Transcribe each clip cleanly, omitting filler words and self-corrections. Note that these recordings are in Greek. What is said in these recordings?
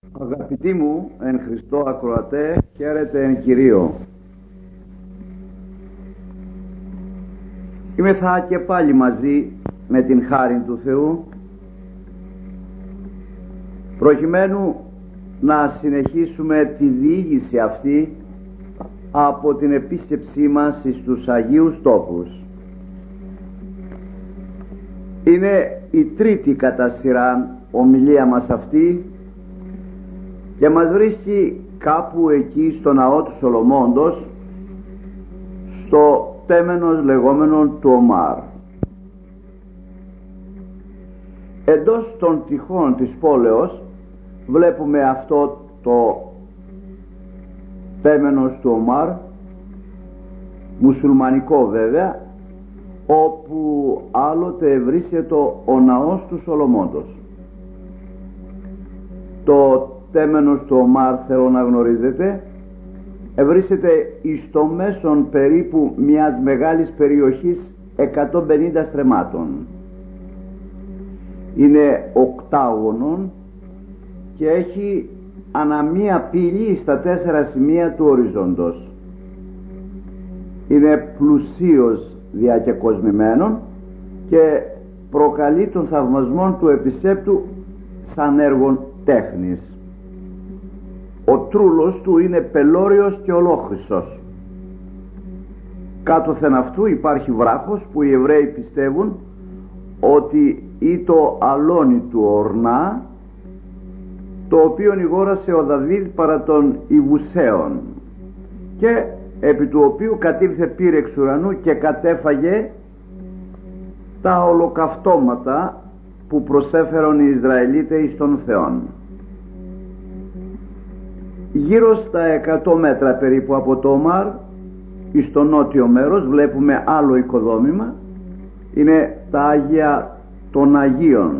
Αγαπητοί μου εν Χριστώ ακροατέ, χαίρετε εν Κυρίω. Είμεθα και πάλι μαζί με την χάριν του Θεού, προκειμένου να συνεχίσουμε τη διήγηση αυτή από την επίσκεψή μας στους Αγίους Τόπους. Είναι η τρίτη κατά σειρά ομιλία μας αυτή και μας βρίσκει κάπου εκεί στο ναό του Σολομώντος, στο τέμενος λεγόμενο του Ομάρ. Εντός των τυχών της πόλεως βλέπουμε αυτό το τέμενος του Ομάρ, μουσουλμανικό βέβαια, όπου άλλοτε βρίσκεται ο ναός του Σολομώντος. Το τέμενος του Ομάρ, θέλω να γνωρίζετε, βρίσκεται εις το μέσον περίπου μιας μεγάλης περιοχής 150 στρεμμάτων. Είναι οκτάγωνον και έχει ανά μία πύλη στα 4 σημεία του οριζόντος. Είναι πλουσίως διακεκοσμημένον και προκαλεί τον θαυμασμό του επισκέπτου σαν έργον τέχνης. Ο τρούλος του είναι πελώριος και ολόχρυσος. Κάτωθεν αυτού υπάρχει βράχος που οι Εβραίοι πιστεύουν ότι ή το αλόνι του ορνά, το οποίον ηγόρασε ο Δαβίδ παρά των Ιβουσαίων, και επί του οποίου κατήλθε πύρ εξ ουρανού και κατέφαγε τα ολοκαυτώματα που προσέφερον οι Ισραηλίτες εις των Θεών. Γύρω στα 100 μέτρα περίπου από το Ομάρ, εις το νότιο μέρος, βλέπουμε άλλο οικοδόμημα. Είναι τα Άγια των Αγίων.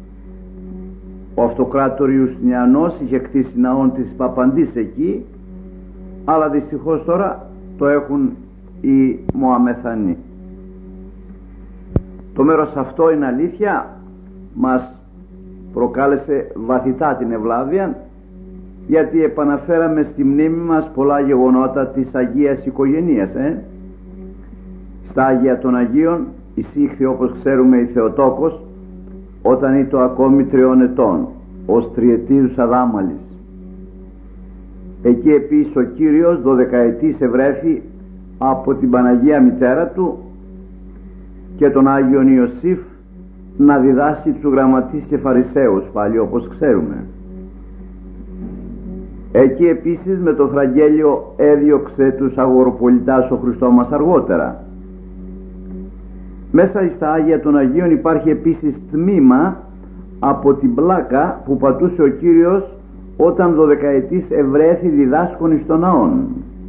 Ο αυτοκράτορ Ιουστινιανός είχε κτίσει ναόν της Παπαντής εκεί, αλλά δυστυχώς τώρα το έχουν οι Μωαμεθανοί. Το μέρος αυτό, είναι αλήθεια, μας προκάλεσε βαθυτά την ευλάβεια, γιατί επαναφέραμε στη μνήμη μας πολλά γεγονότα της Αγίας Οικογενείας. Στα Άγια των Αγίων εισήχθη, όπως ξέρουμε, η Θεοτόκος όταν ήταν ακόμη 3 ετών, ως τριετήρους Αδάμαλης. Εκεί επίσης ο Κύριος 12 ευρέθη από την Παναγία Μητέρα του και τον Άγιον Ιωσήφ να διδάσει τους γραμματείς και Φαρισαίους, πάλι όπως ξέρουμε. Εκεί επίσης με το θραγγέλιο έδιωξε τους αγοροπολιτάς ο Χριστός μας αργότερα. Μέσα στα Άγια των Αγίων υπάρχει επίσης τμήμα από την πλάκα που πατούσε ο Κύριος όταν 12 ευρέθη διδάσκων εις των ναών.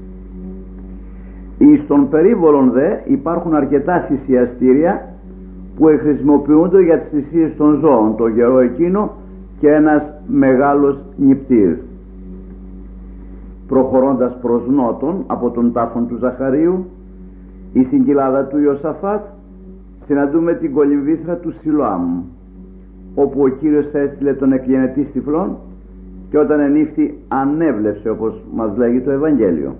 Εις των περίβολων δε υπάρχουν αρκετά θυσιαστήρια που χρησιμοποιούνται για τις θυσίες των ζώων το καιρό εκείνο και ένας μεγάλος νηπτήρ. Προχωρώντας προς νότον από τον τάφον του Ζαχαρίου ή στην κοιλάδα του Ιωσαφάτ, συναντούμε την κολυμβήθρα του Σιλοάμ, όπου ο Κύριος έστειλε τον εκγενετή τυφλόν και όταν ενύφθη ανέβλεψε, όπως μας λέγει το Ευαγγέλιο.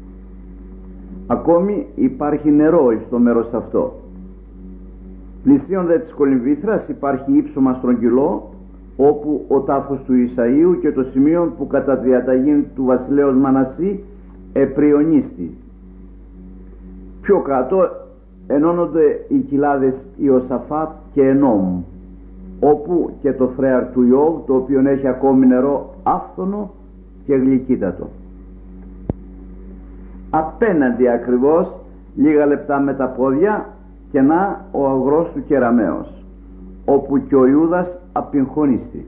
Ακόμη υπάρχει νερό στο μέρος αυτό. Πλησίον δε της κολυμβήθρας υπάρχει ύψωμα στρογγυλό, όπου ο τάφος του Ισαΐου και το σημείο που κατά διαταγή του βασιλέως Μανασί επριονίστη. Πιο κάτω ενώνονται οι κοιλάδες Ιωσαφάτ και Ενόμ, όπου και το φρέαρ του Ιώβ, το οποίο έχει ακόμη νερό άφθονο και γλυκύτατο. Απέναντι ακριβώς, λίγα λεπτά με τα πόδια, και να ο αγρός του Κεραμαίος, όπου και ο Ιούδας απειγχωνίστη.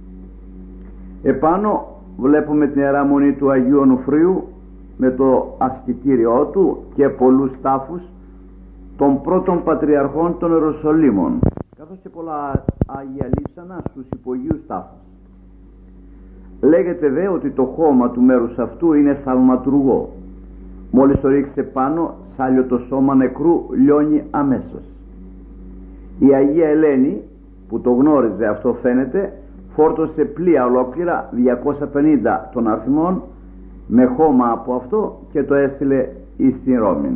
Επάνω βλέπουμε την Ιερά Μονή του Αγίου Ονουφρίου με το ασκητήριό του και πολλούς τάφους των πρώτων πατριαρχών των Ιεροσολύμων, καθώς και πολλά Άγια λείψανα στους υπογείους τάφους. Λέγεται δε ότι το χώμα του μέρους αυτού είναι θαυματουργό. Μόλις το ρίξει πάνω, σάλιο το σώμα νεκρού λιώνει αμέσως. Η Αγία Ελένη, που το γνώριζε αυτό φαίνεται, φόρτωσε πλοία ολόκληρα 250 των αριθμών με χώμα από αυτό και το έστειλε εις την Ρώμη.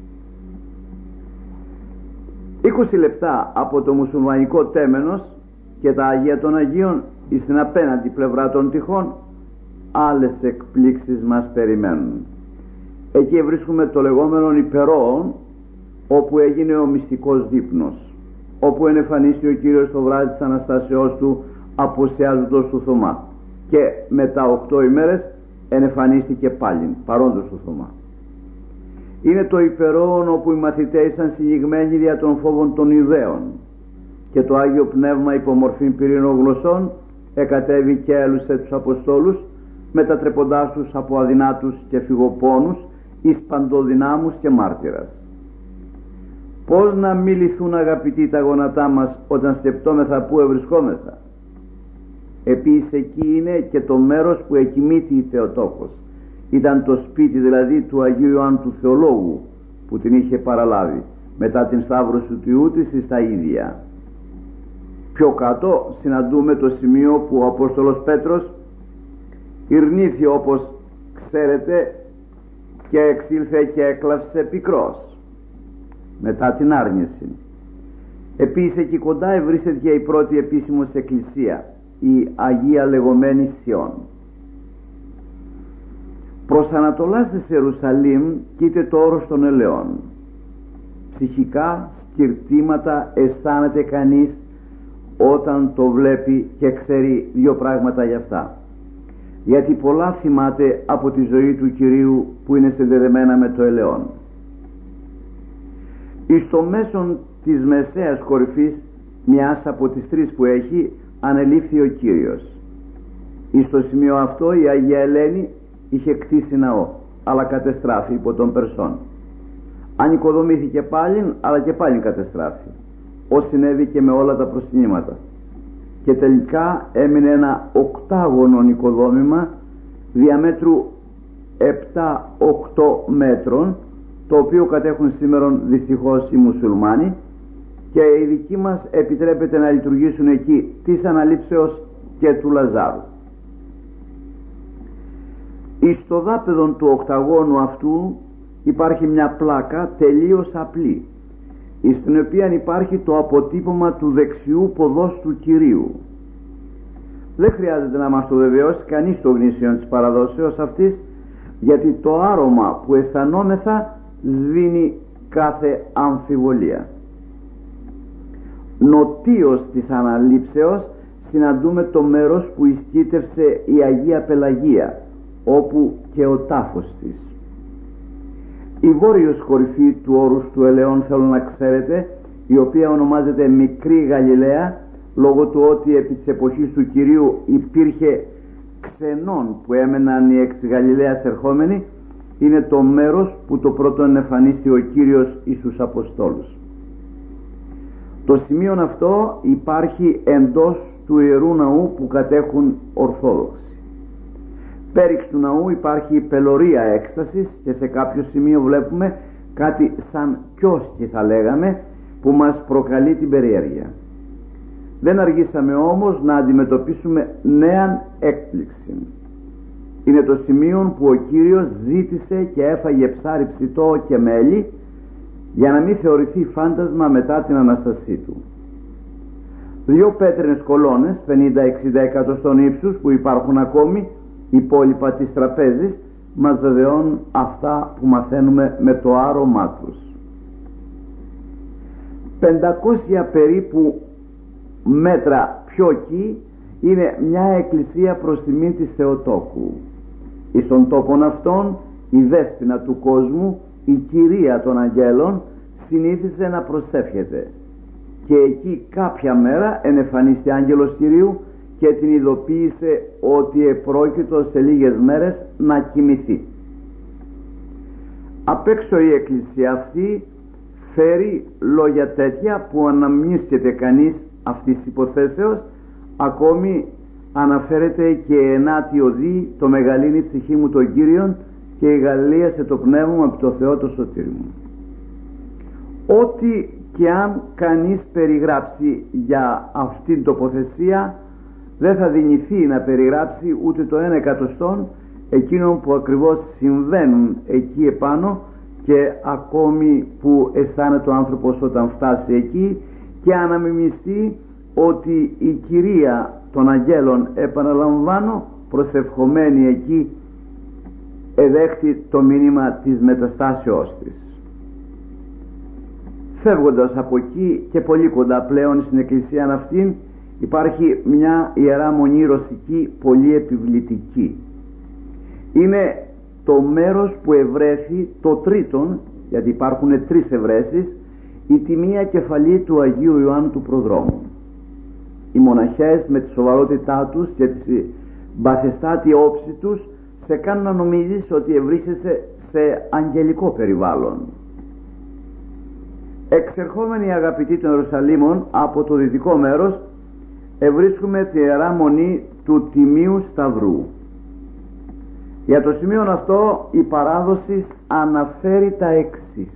20 λεπτά από το μουσουλμανικό τέμενος και τα Αγία των Αγίων εις την απέναντι πλευρά των τυχών άλλες εκπλήξεις μας περιμένουν. Εκεί βρίσκουμε το λεγόμενο υπερόον, όπου έγινε ο μυστικός δείπνος, όπου ενεφανίστηκε ο Κύριος το βράδυ της Αναστάσεώς του απουσιάζοντος του Θωμά, και μετά 8 ημέρες ενεφανίστηκε πάλιν παρόντος του Θωμά. Είναι το υπερόον όπου οι μαθητές ήταν συγγυγμένοι δια των φόβων των Ιουδαίων, και το Άγιο Πνεύμα υπομορφήν πυρήνων γλωσσών εκατέβη και έλουσε τους Αποστόλους, μετατρεποντάς τους από αδυνάτους και φυγοπόνους εις παντοδυνάμους και μάρτυρας. Πώς να μη λυθούν, αγαπητοί, τα γόνατά μας όταν σκεπτόμεθα πού ευρισκόμεθα? Επίσης εκεί είναι και το μέρος που εκοιμήθη η Θεοτόκος. Ήταν το σπίτι δηλαδή του Αγίου Ιωάννου του Θεολόγου, που την είχε παραλάβει μετά την σταύρωση του Ιού της στα ίδια. Πιο κάτω συναντούμε το σημείο που ο Απόστολος Πέτρος ειρνήθη, όπως ξέρετε, και εξήλθε και έκλαψε πικρός μετά την άρνηση. Επίσης εκεί κοντά βρίσκεται και η πρώτη επίσημος εκκλησία, η Αγία λεγόμενη Σιών. Προς Ανατολάς της Ιερουσαλήμ κοίται το όρος των ελαιών. Ψυχικά σκυρτήματα αισθάνεται κανείς όταν το βλέπει και ξέρει δύο πράγματα γι' αυτά. Γιατί πολλά θυμάται από τη ζωή του Κυρίου που είναι συνδεδεμένα με το ελαιόν. Εις το μέσον της μεσαίας κορυφής, μιας από τις τρεις που έχει, ανελήφθη ο Κύριος. Εις το σημείο αυτό η Αγία Ελένη είχε κτίσει ναό, αλλά κατεστράφη υπό των Περσών. Ανοικοδομήθηκε πάλιν, αλλά και πάλιν κατεστράφη, ως συνέβη και με όλα τα προσκυνήματα, και τελικά έμεινε ένα οκτάγωνο νοικοδόμημα διαμέτρου 7-8 μέτρων, το οποίο κατέχουν σήμερα δυστυχώς οι μουσουλμάνοι, και οι δικοί μας επιτρέπεται να λειτουργήσουν εκεί της Αναλήψεως και του Λαζάρου. Εις το δάπεδον του οκταγώνου αυτού υπάρχει μια πλάκα τελείως απλή, εις την οποία υπάρχει το αποτύπωμα του δεξιού ποδός του Κυρίου. Δεν χρειάζεται να μας το βεβαιώσει κανείς το γνήσιον της παραδόσεως αυτής, γιατί το άρωμα που αισθανόμεθα σβήνει κάθε αμφιβολία. Νοτίως της Αναλήψεως συναντούμε το μέρος που ισκήτευσε η Αγία Πελαγία, όπου και ο τάφος της. Η βόρειος κορυφή του όρους του ελαιών, θέλω να ξέρετε, η οποία ονομάζεται Μικρή Γαλιλαία, λόγω του ότι επί της εποχής του Κυρίου υπήρχε ξενών που έμεναν οι εκ της Γαλιλαίας ερχόμενοι, είναι το μέρος που το πρώτο εμφανίστη ο Κύριος εις τους Αποστόλους. Το σημείο αυτό υπάρχει εντός του Ιερού Ναού που κατέχουν Ορθόδοξοι. Πέριξ του ναού υπάρχει πελωρία έκστασης, και σε κάποιο σημείο βλέπουμε κάτι σαν κιόσκι, θα λέγαμε, που μας προκαλεί την περιέργεια. Δεν αργήσαμε όμως να αντιμετωπίσουμε νέαν έκπληξη. Είναι το σημείο που ο Κύριος ζήτησε και έφαγε ψάρι ψητό και μέλι, για να μην θεωρηθεί φάντασμα μετά την Αναστασή του. Δύο πέτρινες κολόνες 50-60 εκατοστών ύψους που υπάρχουν ακόμη, υπόλοιπα της τραπέζης, μας βεβαιώνουν αυτά που μαθαίνουμε με το άρωμά τους. 500 περίπου μέτρα πιο εκεί είναι μια εκκλησία προς τιμήν της Θεοτόκου. Εις των τόπων αυτών η δέσποινα του κόσμου, η κυρία των αγγέλων, συνήθισε να προσεύχεται, και εκεί κάποια μέρα ενεφανίστη άγγελος Κυρίου και την ειδοποίησε ότι επρόκειτο σε λίγες μέρες να κοιμηθεί. Απ' έξω η εκκλησία αυτή φέρει λόγια τέτοια που αναμνήσκεται κανείς αυτής της υποθέσεως. Ακόμη αναφέρεται και ενάτι οδή το μεγαλύνει ψυχή μου των Κύριων και η Γαλλία σε το πνεύμα μου από το Θεό το σωτήρι μου. Ό,τι και αν κανείς περιγράψει για αυτήν την τοποθεσία δεν θα δυνηθεί να περιγράψει ούτε το 1/100 εκείνων που ακριβώς συμβαίνουν εκεί επάνω και ακόμη που αισθάνεται ο άνθρωπος όταν φτάσει εκεί και αναμιμιστεί ότι η Κυρία των Αγγέλων, επαναλαμβάνω, προσευχομένη εκεί, εδέχτη το μήνυμα της μεταστάσεώς της. Φεύγοντας από εκεί και πολύ κοντά πλέον στην εκκλησία αυτήν, υπάρχει μια ιερά μονή ρωσική πολύ επιβλητική. Είναι το μέρος που ευρέθη το τρίτον, γιατί υπάρχουν 3 ευρέσεις, η τιμία κεφαλή του Αγίου Ιωάννου του Προδρόμου. Οι μοναχές με τη σοβαρότητά τους και τη μπαθεστάτη όψη τους σε κάνουν να νομίζεις ότι ευρίσκεσαι σε αγγελικό περιβάλλον. Εξερχόμενοι αγαπητοί των Ιερουσαλήμων από το δυτικό μέρος, ευρίσκουμε τη Ιερά Μονή του Τιμίου Σταυρού. Για το σημείο αυτό η παράδοση αναφέρει τα εξής.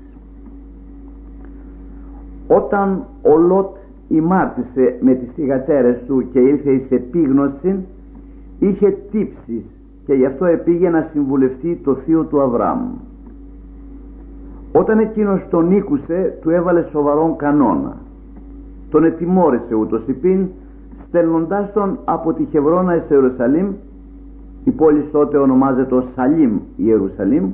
Όταν ο Λότ ημάρτησε με τις θυγατέρες του και ήρθε εις επίγνωση, είχε τύψεις και γι' αυτό επήγε να συμβουλευτεί το θείο του Αβραάμ. Όταν εκείνος τον ήκουσε, του έβαλε σοβαρόν κανόνα. Τον ετιμώρησε ούτως υπήν, στέλνοντάς τον από τη Χευρώνα στο Ιερουσαλήμ, η πόλη τότε ονομάζεται Σαλήμ Ιερουσαλήμ,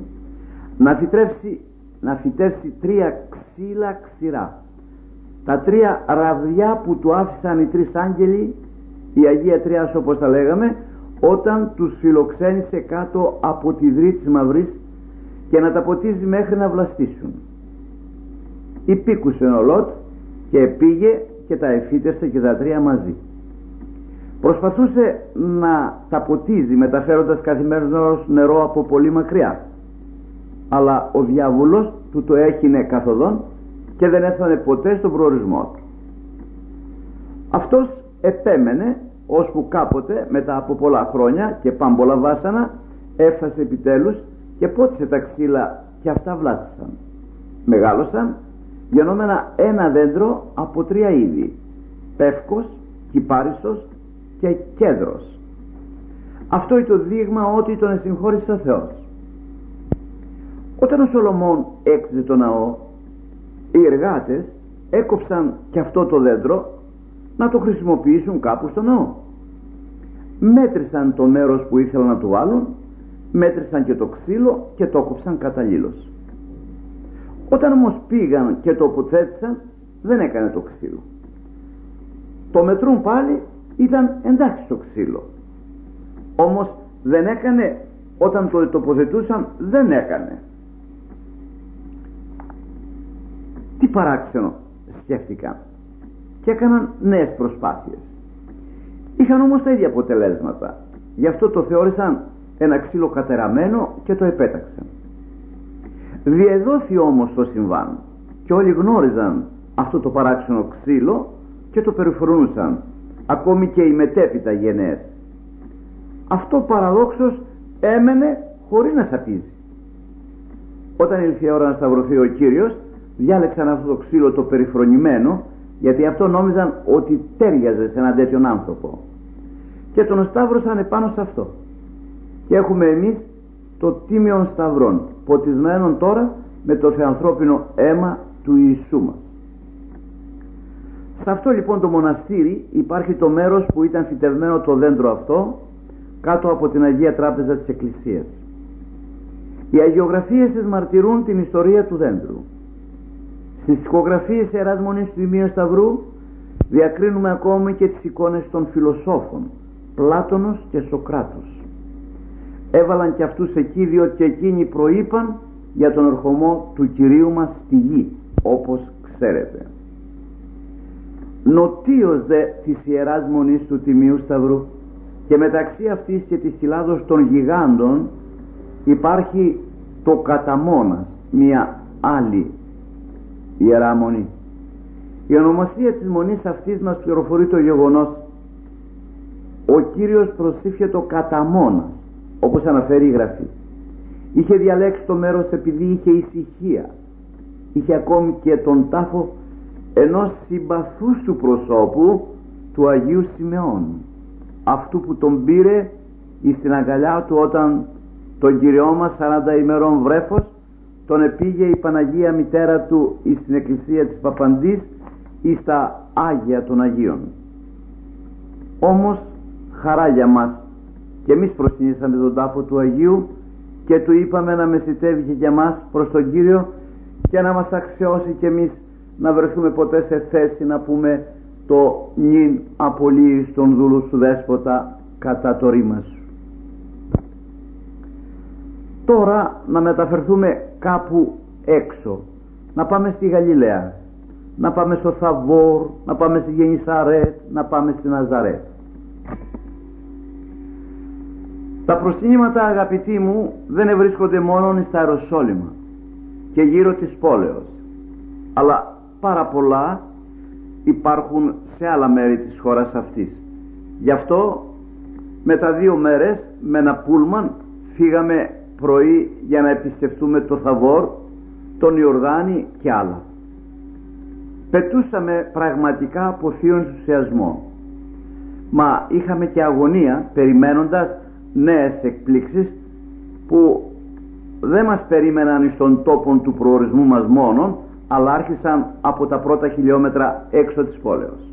να φυτεύσει 3 ξύλα ξηρά. Τα 3 ραβδιά που του άφησαν οι 3 άγγελοι, η Αγία Τριάς όπως τα λέγαμε, όταν τους φιλοξένησε κάτω από τη δρύ της Μαυρής, και να τα ποτίζει μέχρι να βλαστήσουν. Υπήκουσε ο Λότ και πήγε και τα εφύτευσε και τα 3 μαζί. Προσπαθούσε να τα ποτίζει μεταφέροντας καθημερινώς νερό από πολύ μακριά, αλλά ο διάβολος του το έχινε καθοδόν και δεν έφτανε ποτέ στον προορισμό του. Αυτός επέμενε ώσπου κάποτε μετά από πολλά χρόνια και πάμπολα βάσανα έφτασε επιτέλους και πότισε τα ξύλα και αυτά βλάστησαν. Μεγάλωσαν, γεννόμενα ένα δέντρο από 3 είδη: πεύκος, κυπάρισος και κέδρος. Αυτό είναι το δείγμα ότι τον εσυγχώρησε ο Θεός. Όταν ο Σολομών έκτιζε το ναό, οι εργάτες έκοψαν και αυτό το δέντρο να το χρησιμοποιήσουν κάπου στο ναό. Μέτρησαν το μέρος που ήθελαν να του βάλουν, μέτρησαν και το ξύλο και το κόψαν καταλήλως. Όταν όμως πήγαν και το αποθέτησαν, δεν έκανε το ξύλο. Το μετρούν πάλι, ήταν εντάξει το ξύλο. Όμως δεν έκανε, όταν το τοποθετούσαν δεν έκανε. Τι παράξενο, σκέφτηκαν και έκαναν νέες προσπάθειες. Είχαν όμως τα ίδια αποτελέσματα. Γι' αυτό το θεώρησαν ένα ξύλο κατεραμένο και το επέταξαν. Διεδόθη όμως το συμβάν και όλοι γνώριζαν αυτό το παράξενο ξύλο και το περιφρονούσαν, ακόμη και οι μετέπειτα γενναίες. Αυτό παραδόξως έμενε χωρίς να σαπίζει. Όταν ήρθε η ώρα να σταυρωθεί ο Κύριος, διάλεξαν αυτό το ξύλο το περιφρονημένο, γιατί αυτό νόμιζαν ότι τέριαζε σε έναν τέτοιον άνθρωπο, και τον σταύρωσαν επάνω σε αυτό. Και έχουμε εμείς το τίμιον σταυρόν, ποτισμένον τώρα με το θεανθρώπινο αίμα του Ιησού μας. Σε αυτό λοιπόν το μοναστήρι υπάρχει το μέρος που ήταν φυτευμένο το δέντρο αυτό, κάτω από την Αγία Τράπεζα της Εκκλησίας. Οι αγιογραφίες της μαρτυρούν την ιστορία του δέντρου. Στις τοιχογραφίες Ιεράς Μονής του Τιμίου Σταυρού διακρίνουμε ακόμη και τις εικόνες των φιλοσόφων Πλάτωνος και Σοκράτος. Έβαλαν και αυτούς εκεί, διότι και εκείνοι προείπαν για τον ερχομό του Κυρίου μας στη γη, όπως ξέρετε. Νοτίως δε της Ιεράς Μονής του Τιμίου Σταυρού και μεταξύ αυτής και της Συλλάδος των Γιγάντων υπάρχει το Καταμόνας, μια άλλη Ιερά Μονή. Η ονομασία της μονής αυτής μας πληροφορεί το γεγονός: ο Κύριος προσήφιε το Καταμόνας, όπως αναφέρει η Γραφή. Είχε διαλέξει το μέρος επειδή είχε ησυχία. Είχε ακόμη και τον τάφο ενός συμπαθούς του προσώπου, του Αγίου Σιμεών. αυτού που τον πήρε εις την αγκαλιά του όταν τον Κυριό μας 40 ημερών βρέφος τον επήγε η Παναγία Μητέρα του εις την εκκλησία της Παπαντής εις τα Άγια των Αγίων. Όμως χαρά για μας, και εμείς προσκυνήσαμε τον τάφο του Αγίου και του είπαμε να μεσητεύει και για μας προς τον Κύριο και να μας αξιώσει και εμείς να βρεθούμε ποτέ σε θέση να πούμε το νυν απολύεις τον δούλου σου Δέσποτα κατά το ρήμα σου. Τώρα να μεταφερθούμε κάπου έξω, να πάμε στη Γαλιλαία, να πάμε στο Θαβόρ, να πάμε στη Γενισαρέτ, να πάμε στη Ναζαρέτ. Τα προσκύνηματα, αγαπητοί μου, δεν βρίσκονται μόνο στα Ιεροσόλυμα και γύρω της πόλεως, αλλά πάρα πολλά υπάρχουν σε άλλα μέρη της χώρας αυτής. Γι' αυτό με τα 2 μέρες με ένα πούλμαν φύγαμε πρωί για να επισκεφτούμε το Θαβόρ, τον Ιορδάνη και άλλα. Πετούσαμε πραγματικά από θείο ενθουσιασμό, μα είχαμε και αγωνία περιμένοντας νέες εκπλήξεις που δεν μας περίμεναν στον τόπο του προορισμού μας μόνον, αλλά άρχισαν από τα πρώτα χιλιόμετρα έξω της πόλεως.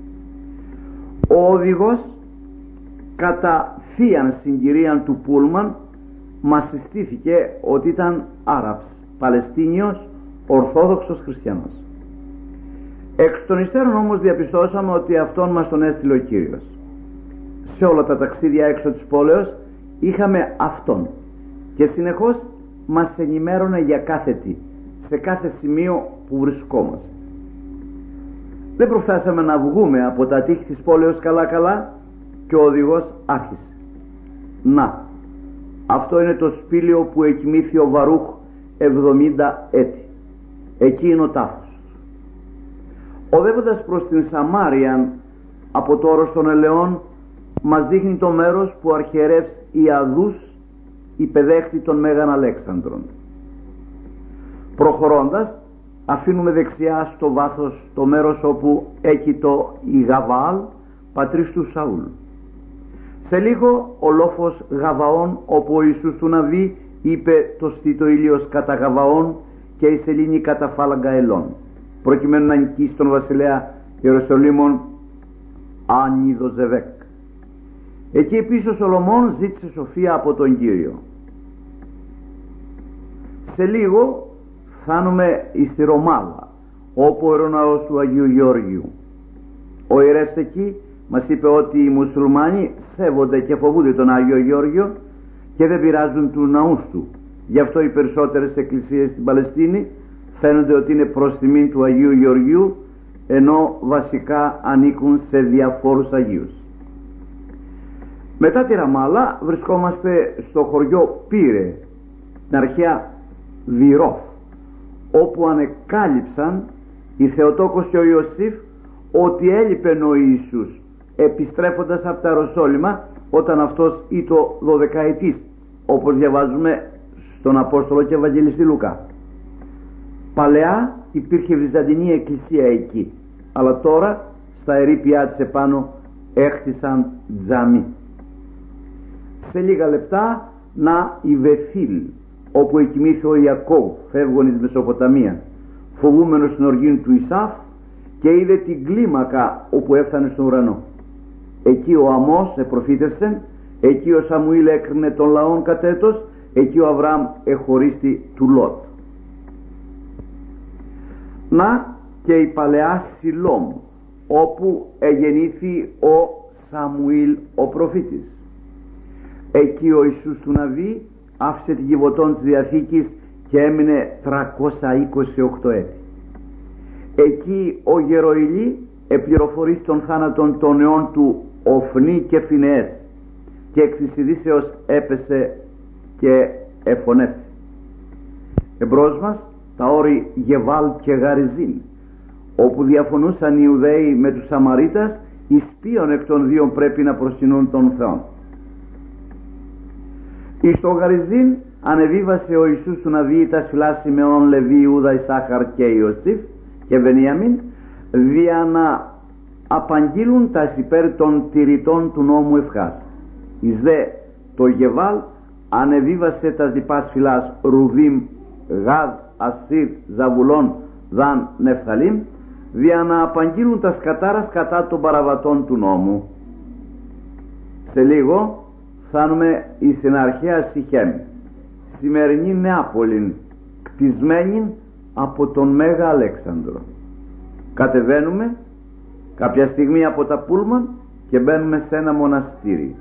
Ο οδηγός κατά θείαν συγκυρίαν του πούλμαν μας συστήθηκε ότι ήταν Άραβς, Παλαιστίνιος, Ορθόδοξος Χριστιανός. Εξ των υστέρων όμως διαπιστώσαμε ότι αυτόν μας τον έστειλε ο Κύριος. Σε όλα τα ταξίδια έξω της πόλεως είχαμε αυτόν και συνεχώς μας ενημέρωνε για κάθε τι, σε κάθε σημείο που βρισκόμαστε. Δεν προφθάσαμε να βγούμε από τα τείχη της πόλεως καλά και ο οδηγός άρχισε. Να, αυτό είναι το σπήλαιο που εκοιμήθη ο Βαρούχ 70 έτη. Εκεί είναι ο τάφος. Οδεύοντας προς την Σαμάρια από το όρος των Ελαιών μας δείχνει το μέρος που ο αρχιερεύς Ιαδούς υπεδέχτη τον Μέγαν Αλέξανδρον. Προχωρώντας αφήνουμε δεξιά στο βάθος το μέρος όπου έκειτο η Γαβαάλ, πατρίς του Σαούλ. Σε λίγο ο λόφος Γαβαών, όπου ο Ιησούς του Ναβί είπε το στήτο ήλιος κατά Γαβαών και η σελήνη κατά φάλαγγα ελών, προκειμένου να νικήσει τον βασιλέα Ιεροσολύμων Ανιδοζεβέκ. Εκεί επίσης ο Σολομών ζήτησε σοφία από τον Κύριο. Σε λίγο φτάνουμε στη Ρωμάλα, όπου ο ιεροναός του Αγίου Γεώργιου. Ο ιερεύς εκεί μας είπε ότι οι μουσουλμάνοι σέβονται και φοβούνται τον Άγιο Γεώργιο και δεν πειράζουν του ναούς του. Γι' αυτό οι περισσότερες εκκλησίες στην Παλαιστίνη φαίνονται ότι είναι προς τιμήν του Αγίου Γεωργίου, ενώ βασικά ανήκουν σε διαφόρους Αγίους. Μετά τη Ραμάλα βρισκόμαστε στο χωριό Πύρε, την αρχαία Βιρόφ, όπου ανεκάλυψαν η Θεοτόκος και ο Ιωσήφ ότι έλειπε ο Ιησούς επιστρέφοντας από τα Ιεροσόλυμα όταν αυτός ήτο 12ετής, όπως διαβάζουμε στον Απόστολο και Ευαγγελιστή Λουκά. Παλαιά υπήρχε Βυζαντινή εκκλησία εκεί, αλλά τώρα στα ερείπια της επάνω έχτισαν τζαμί. Σε λίγα λεπτά να η Βεθήλ, όπου εκοιμήθη ο Ιακώβ φεύγων εις Μεσοποταμία, φοβούμενος στην οργή του Ισάφ, και είδε την κλίμακα όπου έφτανε στον ουρανό. Εκεί ο Αμώς επροφήτευσε, εκεί ο Σαμουήλ έκρινε τον λαόν κατέτος, εκεί ο Αβραάμ εχωρίστη του Λότ. Να και η παλαιά Σιλόμ, όπου εγεννήθη ο Σαμουήλ ο προφήτης. Εκεί ο Ιησούς του Ναβί άφησε την κυβωτών της Διαθήκης και έμεινε 328 έτη. Εκεί ο Γεροηλή επληροφορεί τον θάνατον των νεών του Οφνή και Φινεές και εκ της ειδήσεως έπεσε και εφωνεύθη. Εμπρός μας τα όρη Γεβάλ και Γαριζίν, όπου διαφωνούσαν οι Ιουδαίοι με τους Σαμαρίτας, εις ποιον εκ των δύο πρέπει να προσκυνούν τον Θεόν. Εις το Γαριζίν ανεβίβασε ο Ιησούς του Ναβί τα φυλά Σιμεών, Λεβί, Ιούδα, Ισάχαρ και Ιωσήφ και Βενιαμίν, δια να απαγγείλουν τα υπέρ των τηρητών του νόμου ευχάς. Εις δε το Γεβάλ ανεβίβασε τα λοιπάς φυλάς Ρουβίμ, Γάδ, Ασίρ, Ζαβουλών, Δαν, Νεφθαλήμ, δια να απαγγείλουν τα σκατάρας κατά των παραβατών του νόμου. Σε λίγο φτάνουμε εις την αρχαία Σιχέμ, σημερινή Νεάπολην, κτισμένη από τον Μέγα Αλέξανδρο. Κατεβαίνουμε κάποια στιγμή από τα πούλμαν και μπαίνουμε σε ένα μοναστήρι.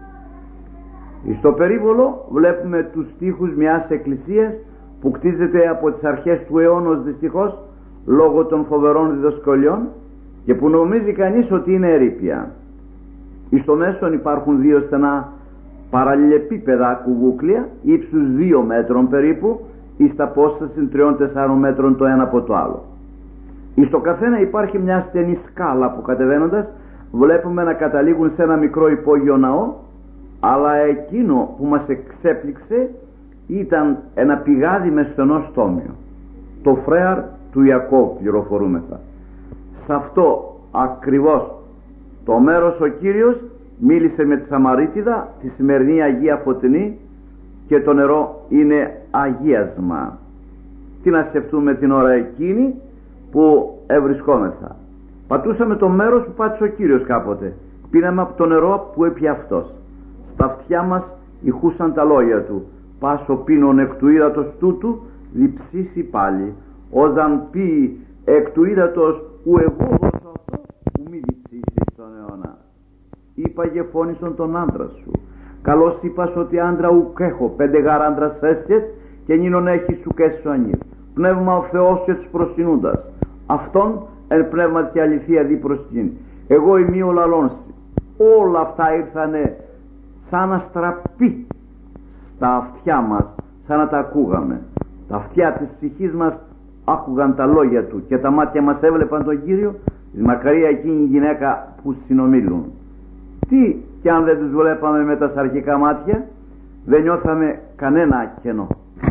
Στο περίβολο βλέπουμε τους τοίχους μιας εκκλησίας που κτίζεται από τις αρχές του αιώνος, δυστυχώς λόγω των φοβερών διδοσκολιών, και που νομίζει κανείς ότι είναι ερείπια. Στο μέσον υπάρχουν δύο στενά παραλληλεπίπεδα κουβούκλια ύψους 2 μέτρων περίπου, εις τα απόσταση 3-4 μέτρων το ένα από το άλλο. Στο καθένα υπάρχει μια στενή σκάλα που κατεβαίνοντας βλέπουμε να καταλήγουν σε ένα μικρό υπόγειο ναό, αλλά εκείνο που μας εξέπληξε ήταν ένα πηγάδι με στενό στόμιο, το φρέαρ του Ιακώβ, πληροφορούμεθα. Σε αυτό ακριβώς το μέρος ο Κύριος μίλησε με τη Σαμαρίτιδα, τη σημερινή Αγία Φωτεινή, και το νερό είναι αγίασμα. Τι να σκεφτούμε την ώρα εκείνη που ευρισκόμεθα? Πατούσαμε το μέρος που πάτησε ο Κύριος κάποτε, πίναμε από το νερό που έπιε αυτός. Στα αυτιά μας ηχούσαν τα λόγια του: πάσο πίνον εκ του ύδατος τούτου διψήσει πάλι, όταν πει εκ του ύδατος ου εγώ δώσω αυτό, ου μη διψήσει στον αιώνα. Είπαγε φώνησον τον άντρα σου, καλώς είπας ότι άντρα ουκ έχω, 5 γάρ άντρας έστιες και νίνον έχει σου και σου ανήρ. Πνεύμα ο Θεός και τους προσκυνούντας, αυτόν εν πνεύμα και αληθεία δι προσκύνει. Εγώ είμαι ο λαλόνση. Όλα αυτά ήρθανε σαν να στραπεί στα αυτιά μας, σαν να τα ακούγαμε. Τα αυτιά της ψυχής μας άκουγαν τα λόγια του και τα μάτια μας έβλεπαν τον Κύριο, τη μακαρία εκείνη η γυναίκα που συνομίλουν. Τι κι αν δεν τους βλέπαμε με τα σαρκικά μάτια, δεν νιώθαμε κανένα κενό.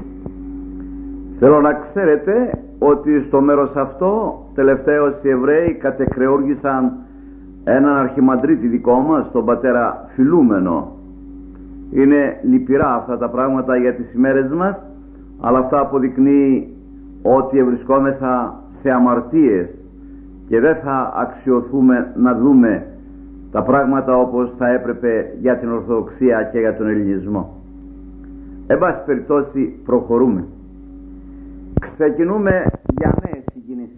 Θέλω να ξέρετε ότι στο μέρος αυτό τελευταίως οι Εβραίοι κατεκρεούργησαν έναν αρχιμαντρίτη δικό μας, τον πατέρα Φιλούμενο. Είναι λυπηρά αυτά τα πράγματα για τις ημέρες μας, αλλά αυτά αποδεικνύει ότι ευρισκόμεθα σε αμαρτίες και δεν θα αξιοθούμε να δούμε τα πράγματα όπως θα έπρεπε για την Ορθοδοξία και για τον Ελληνισμό. Εν πάση περιπτώσει προχωρούμε. Ξεκινούμε για νέες συγκινήσεις.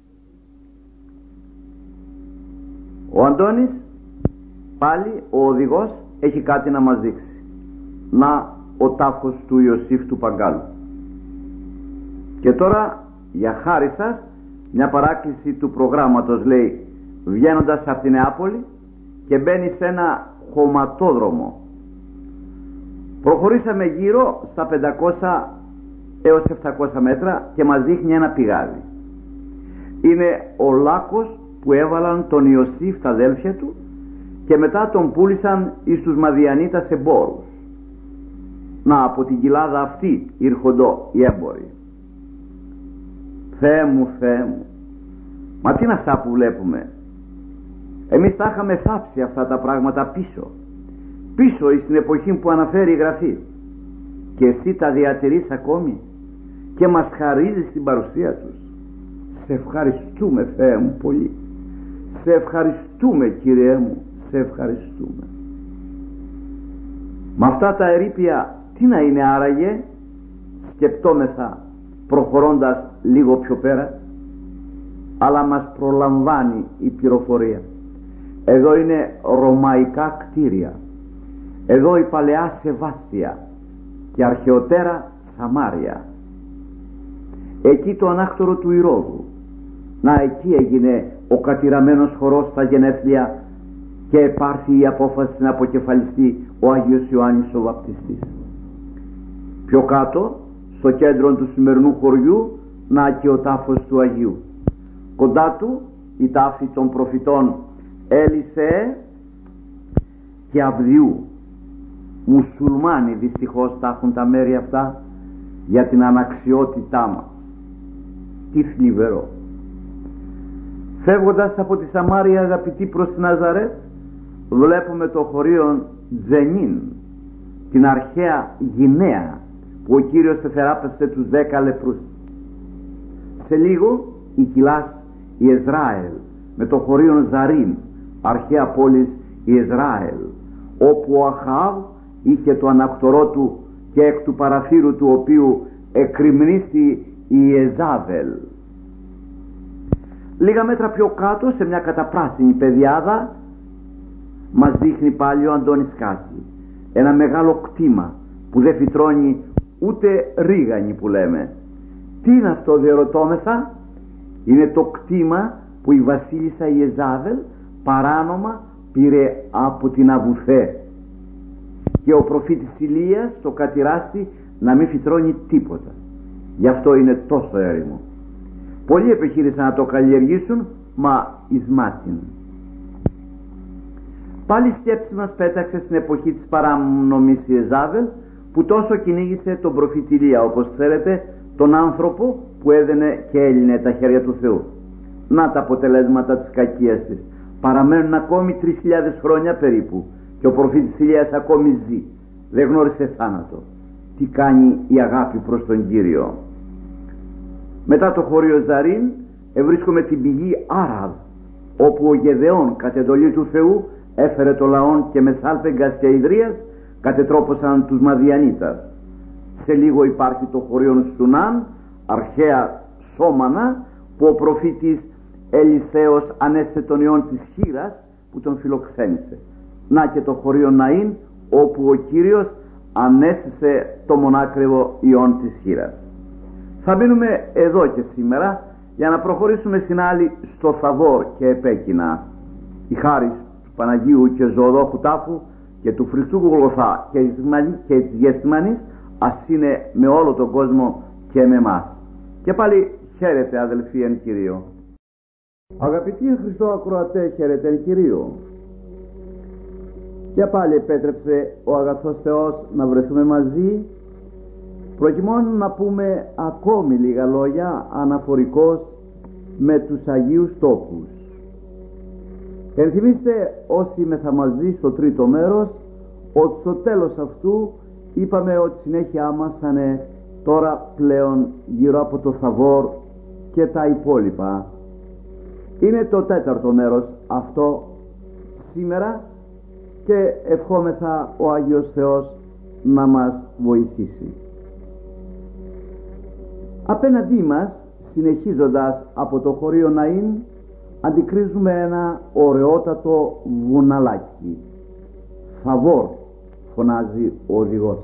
Ο Αντώνης, πάλι ο οδηγός, έχει κάτι να μας δείξει. Να ο τάφος του Ιωσήφ του Παγκάλου. Και τώρα, για χάρη σας, μια παράκληση του προγράμματος, λέει, βγαίνοντας από την Νεάπολη και μπαίνει σε ένα χωματόδρομο. Προχωρήσαμε γύρω στα 500 έως 700 μέτρα και μας δείχνει ένα πηγάδι. Είναι ο λάκκος που έβαλαν τον Ιωσήφ τα αδέλφια του και μετά τον πούλησαν εις τους Μαδιανίτας εμπόρους. Να, από την κοιλάδα αυτή ήρχοντο οι έμποροι. Θεέ μου, Θεέ μου, μα τι είναι αυτά που βλέπουμε? Εμείς τα είχαμε θάψει αυτά τα πράγματα πίσω εις την εποχή που αναφέρει η Γραφή, και εσύ τα διατηρείς ακόμη και μας χαρίζεις την παρουσία τους. Σε ευχαριστούμε, Θεέ μου, πολύ. Σε ευχαριστούμε, Κύριέ μου, σε ευχαριστούμε. Με αυτά τα ερείπια τι να είναι άραγε? Σκεπτόμεθα προχωρώντας λίγο πιο πέρα, αλλά μας προλαμβάνει η πληροφορία. Εδώ είναι ρωμαϊκά κτίρια, εδώ η παλαιά Σεβάστια και αρχαιοτέρα Σαμάρια. Εκεί το ανάκτορο του Ηρώδου. Να, εκεί έγινε ο κατηραμένος χορός στα γενέθλια και επάρθη η απόφαση να αποκεφαλιστεί ο Άγιος Ιωάννης ο Βαπτιστής. Πιο κάτω, στο κέντρο του σημερινού χωριού, να και ο τάφος του Αγίου. Κοντά του η τάφη των προφητών Έλισεε και Αβδιού. Μουσουλμάνοι δυστυχώς τα έχουν τα μέρη αυτά για την αναξιότητά μας. Τι θλιβερό. Φεύγοντας από τη Σαμάρια, αγαπητοί, προς τη Ναζαρέτ, βλέπουμε το χωρίον Τζενίν, την αρχαία Γινέα που ο Κύριος εθεράπευσε τους 10 λεπρούς. Σε λίγο η Κιλάς Ιεσραήλ με το χωρίον Ζαρίν, αρχαία πόλης Ιεσραήλ, όπου ο Αχάβ είχε το ανακτορό του και εκ του παραθύρου του οποίου εκρημνίστη η Εζάβελ. Λίγα μέτρα πιο κάτω, σε μια καταπράσινη πεδιάδα, μας δείχνει πάλι ο Αντώνης κάτι, ένα μεγάλο κτήμα που δεν φυτρώνει ούτε ρίγανη που λέμε. Τι είναι αυτό, διερωτώμεθα? Είναι το κτήμα που η βασίλισσα Ιεζάβελ παράνομα πήρε από την Αβουθέ και ο προφήτης Ηλίας το κατηράστη να μην φυτρώνει τίποτα. Γι' αυτό είναι τόσο έρημο. Πολλοί επιχείρησαν να το καλλιεργήσουν, μα εις μάτιν. Πάλι η σκέψη μας πέταξε στην εποχή της παράνομης Ιεζάβελ, που τόσο κυνήγησε τον προφήτη Ηλία, όπως ξέρετε, τον άνθρωπο που έδαινε και έλυνε τα χέρια του Θεού. Να τα αποτελέσματα της κακίας της. Παραμένουν ακόμη 3.000 χρόνια περίπου και ο προφήτης Ηλίας ακόμη ζει, δεν γνώρισε θάνατο. Τι κάνει η αγάπη προς τον Κύριο? Μετά το χωρίο Ζαρίν βρίσκουμε την πηγή Άραβ, όπου ο Γεδεών κατ' εντολή του Θεού έφερε το λαόν και με σάλπεγγας και ιδρίας κατετρόπωσαν τους Μαδιανίτας. Σε λίγο υπάρχει το χωρίον Σουνάν, αρχαία Σόμανα, που ο προφήτης Ελισέος ανέσε τον ιόν της χήρας που τον φιλοξένησε. Να και το χωρίον Ναΐν, όπου ο Κύριος ανέστησε το μονάκριβο ιόν της χήρας. Θα μείνουμε εδώ και σήμερα για να προχωρήσουμε στην άλλη, στο Θαβόρ και επέκεινα. Η χάρις του Παναγίου και Ζωοδόχου Τάφου και του Χριστού Γολγοθά και της Γεστημανής ας είναι με όλο τον κόσμο και με εμάς. Και πάλι χαίρετε, αδελφοί εν Κυρίω. Αγαπητοί εν Χριστώ ακροατέ, χαίρετε εν Κυρίω. Και πάλι επέτρεψε ο αγαθός Θεός να βρεθούμε μαζί, προκειμένου να πούμε ακόμη λίγα λόγια αναφορικώς με τους Αγίους Τόπους. Ενθυμίστε όσοι μεθα μαζί στο τρίτο μέρος ότι στο τέλος αυτού είπαμε ότι συνέχεια μας θα είναι τώρα πλέον γύρω από το Θαβόρ και τα υπόλοιπα. Είναι το τέταρτο μέρος αυτό σήμερα και ευχόμεθα ο Άγιος Θεός να μας βοηθήσει. Απέναντί μας, συνεχίζοντας από το χωρίο Ναΐν, αντικρίζουμε ένα ωραιότατο βουναλάκι. Θαβόρ φωνάζει ο οδηγός.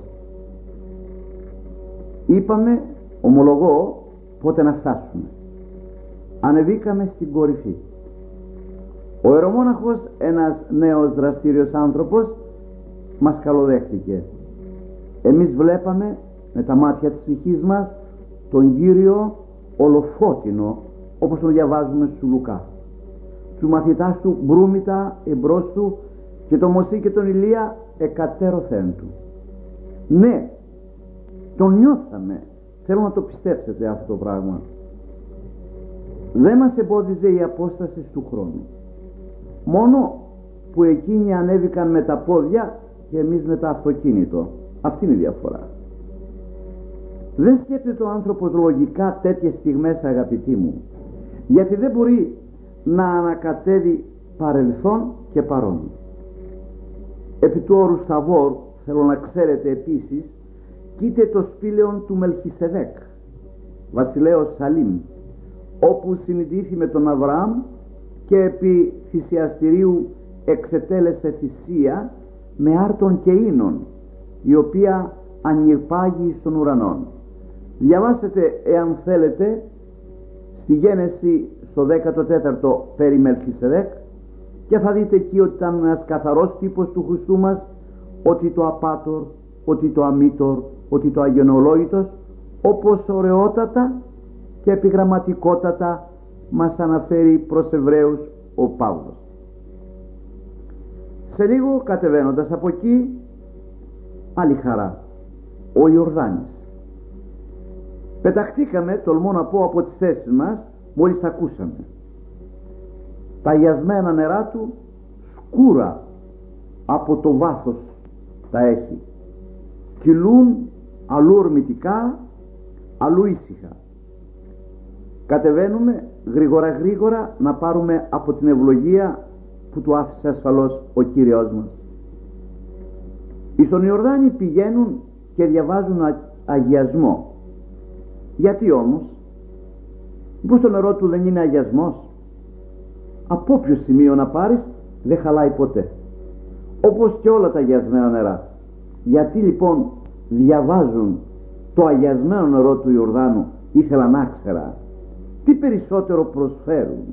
Είπαμε, ομολογώ, πότε να φτάσουμε. Ανεβήκαμε στην κορυφή. Ο ιερομόναχος, ένας νέος δραστήριος άνθρωπος, μας καλοδέχτηκε. Εμείς βλέπαμε με τα μάτια της ψυχής μας τον Κύριο ολοφώτινο, όπως τον διαβάζουμε στου Λουκά. Του μαθητάς του μπρούμητα εμπρός του και τον Μωσή και τον Ηλία εκατέρωθεν του. Ναι, τον νιώθαμε. Θέλω να το πιστέψετε αυτό το πράγμα. Δεν μας εμπόδιζε η απόσταση του χρόνου. Μόνο που εκείνοι ανέβηκαν με τα πόδια και εμείς με το αυτοκίνητο. Αυτή είναι η διαφορά. Δεν σκέφτεται ο άνθρωπος λογικά τέτοιες στιγμές, αγαπητοί μου, γιατί δεν μπορεί να ανακατεύει παρελθόν και παρόν. Επί του όρου Θαβόρ θέλω να ξέρετε επίσης, κοίτε το σπήλαιον του Μελχισεδέκ, βασιλέως Σαλήμ, όπου συνειδήθη με τον Αβραάμ και επί θυσιαστηρίου εξετέλεσε θυσία με άρτων και ίνων, η οποία ανηρπάγει στον ουρανόν. Διαβάσετε εάν θέλετε στη Γένεση στο 14ο περί Μελχισεδέκ και θα δείτε εκεί ότι ήταν ένας καθαρός τύπος του Χριστού μας, ότι το απάτορ, ότι το αμήτορ, ότι το αγενολόγητος, όπως ωραιότατα και επιγραμματικότατα μας αναφέρει προς Εβραίους ο Παύλος. Σε λίγο κατεβαίνοντας από εκεί, άλλη χαρά, ο Ιορδάνης. Πεταχτήκαμε, τολμώ να πω, από τις θέσεις μας μόλις τα ακούσαμε. Τα αγιασμένα νερά του σκούρα από το βάθος τα έχει, κυλούν αλλού ορμητικά, αλλού ήσυχα. Κατεβαίνουμε γρήγορα γρήγορα να πάρουμε από την ευλογία που του άφησε ασφαλώς ο Κύριος μας. Εις τον Ιορδάνη πηγαίνουν και διαβάζουν αγιασμό. Γιατί όμως? Μήπως το νερό του δεν είναι αγιασμός? Από όποιο σημείο να πάρεις δεν χαλάει ποτέ, όπως και όλα τα αγιασμένα νερά. Γιατί λοιπόν διαβάζουν το αγιασμένο νερό του Ιορδάνου? Ήθελα να ξέρα τι περισσότερο προσφέρουν.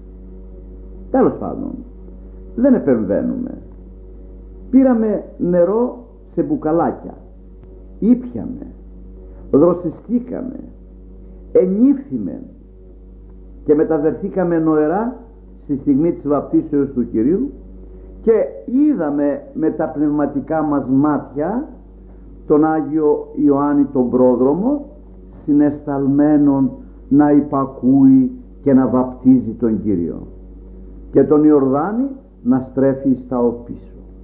Τέλος πάντων, δεν επεμβαίνουμε. Πήραμε νερό σε μπουκαλάκια, ήπιαμε, δροσιστήκαμε, ενύφθημε και μεταβερθήκαμε νοερά στη στιγμή της βαπτίσεως του Κυρίου και είδαμε με τα πνευματικά μας μάτια τον Άγιο Ιωάννη τον πρόδρομο συναισθαλμένον να υπακούει και να βαπτίζει τον Κύριο και τον Ιορδάνη να στρέφει στα οπίσω.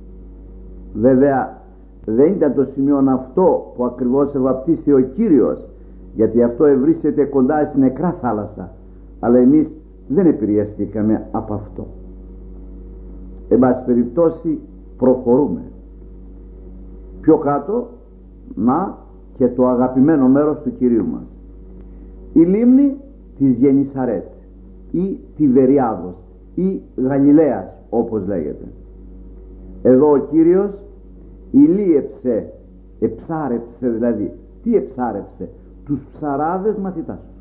Βέβαια δεν ήταν το σημείο αυτό που ακριβώς ευαπτίστηκε ο Κύριος, γιατί αυτό ευρίσκεται κοντά στην νεκρά θάλασσα, αλλά εμείς δεν επηρεαστήκαμε από αυτό. Εν πάση περιπτώσει προχωρούμε πιο κάτω, να και το αγαπημένο μέρος του Κυρίου μας, η λίμνη της Γενισαρέτ ή Τιβεριάδος ή Γαλιλαίας όπως λέγεται. Εδώ ο Κύριος ηλίεψε, εψάρεψε δηλαδή. Τι εψάρεψε? Τους ψαράδες μαθητάς του.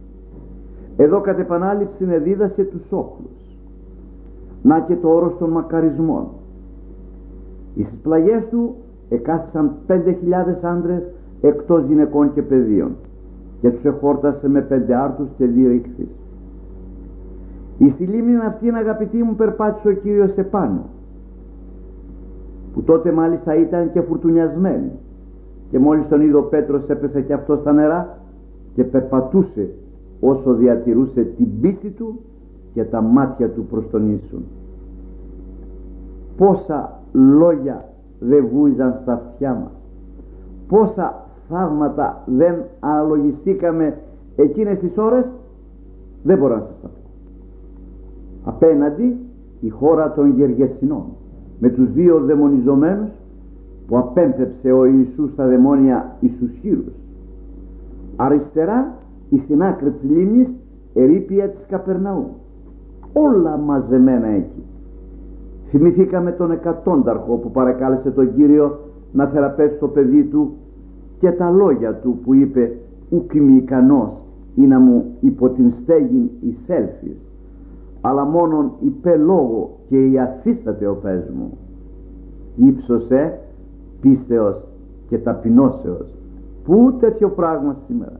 Εδώ κατ' επανάληψη εδίδασε τους όχλους. Να και το όρος των μακαρισμών. Στις πλαγιές του εκάθισαν 5.000 άντρες εκτός γυναικών και παιδίων και τους εχόρτασε με 5 άρτους και 2 ήχθys. Εις τη λίμνη αυτήν, αγαπητοί μου, περπάτησε ο Κύριος επάνω, που τότε μάλιστα ήταν και φουρτουνιασμένη, και μόλις τον είδε ο Πέτρος έπεσε και αυτό στα νερά και περπατούσε όσο διατηρούσε την πίστη του και τα μάτια του προς τον Ιησούν. Πόσα λόγια δεν βούιζαν στα αυτιά μας, πόσα θαύματα δεν αναλογιστήκαμε εκείνες τις ώρες, δεν μπορώ να σας τα πω. Απέναντι η χώρα των Γεργεσινών με τους 2 δαιμονιζομένους που απέμπτεψε ο Ιησούς στα δαιμόνια εις τους χείρους. Αριστερά εις την άκρη της λίμνης ερείπια της Καπερναού, όλα μαζεμένα εκεί. Θυμηθήκαμε τον εκατόνταρχο που παρακάλεσε τον Κύριο να θεραπεύσει το παιδί του και τα λόγια του που είπε «Ουκ είμαι ικανός ή να μου υπό την στέγην εισέλθεις, αλλά μόνον υπέ λόγο και η αφίσταται ο πες μου». Ήψωσε πίστεως και ταπεινώσεως. Πού τέτοιο πράγμα σήμερα?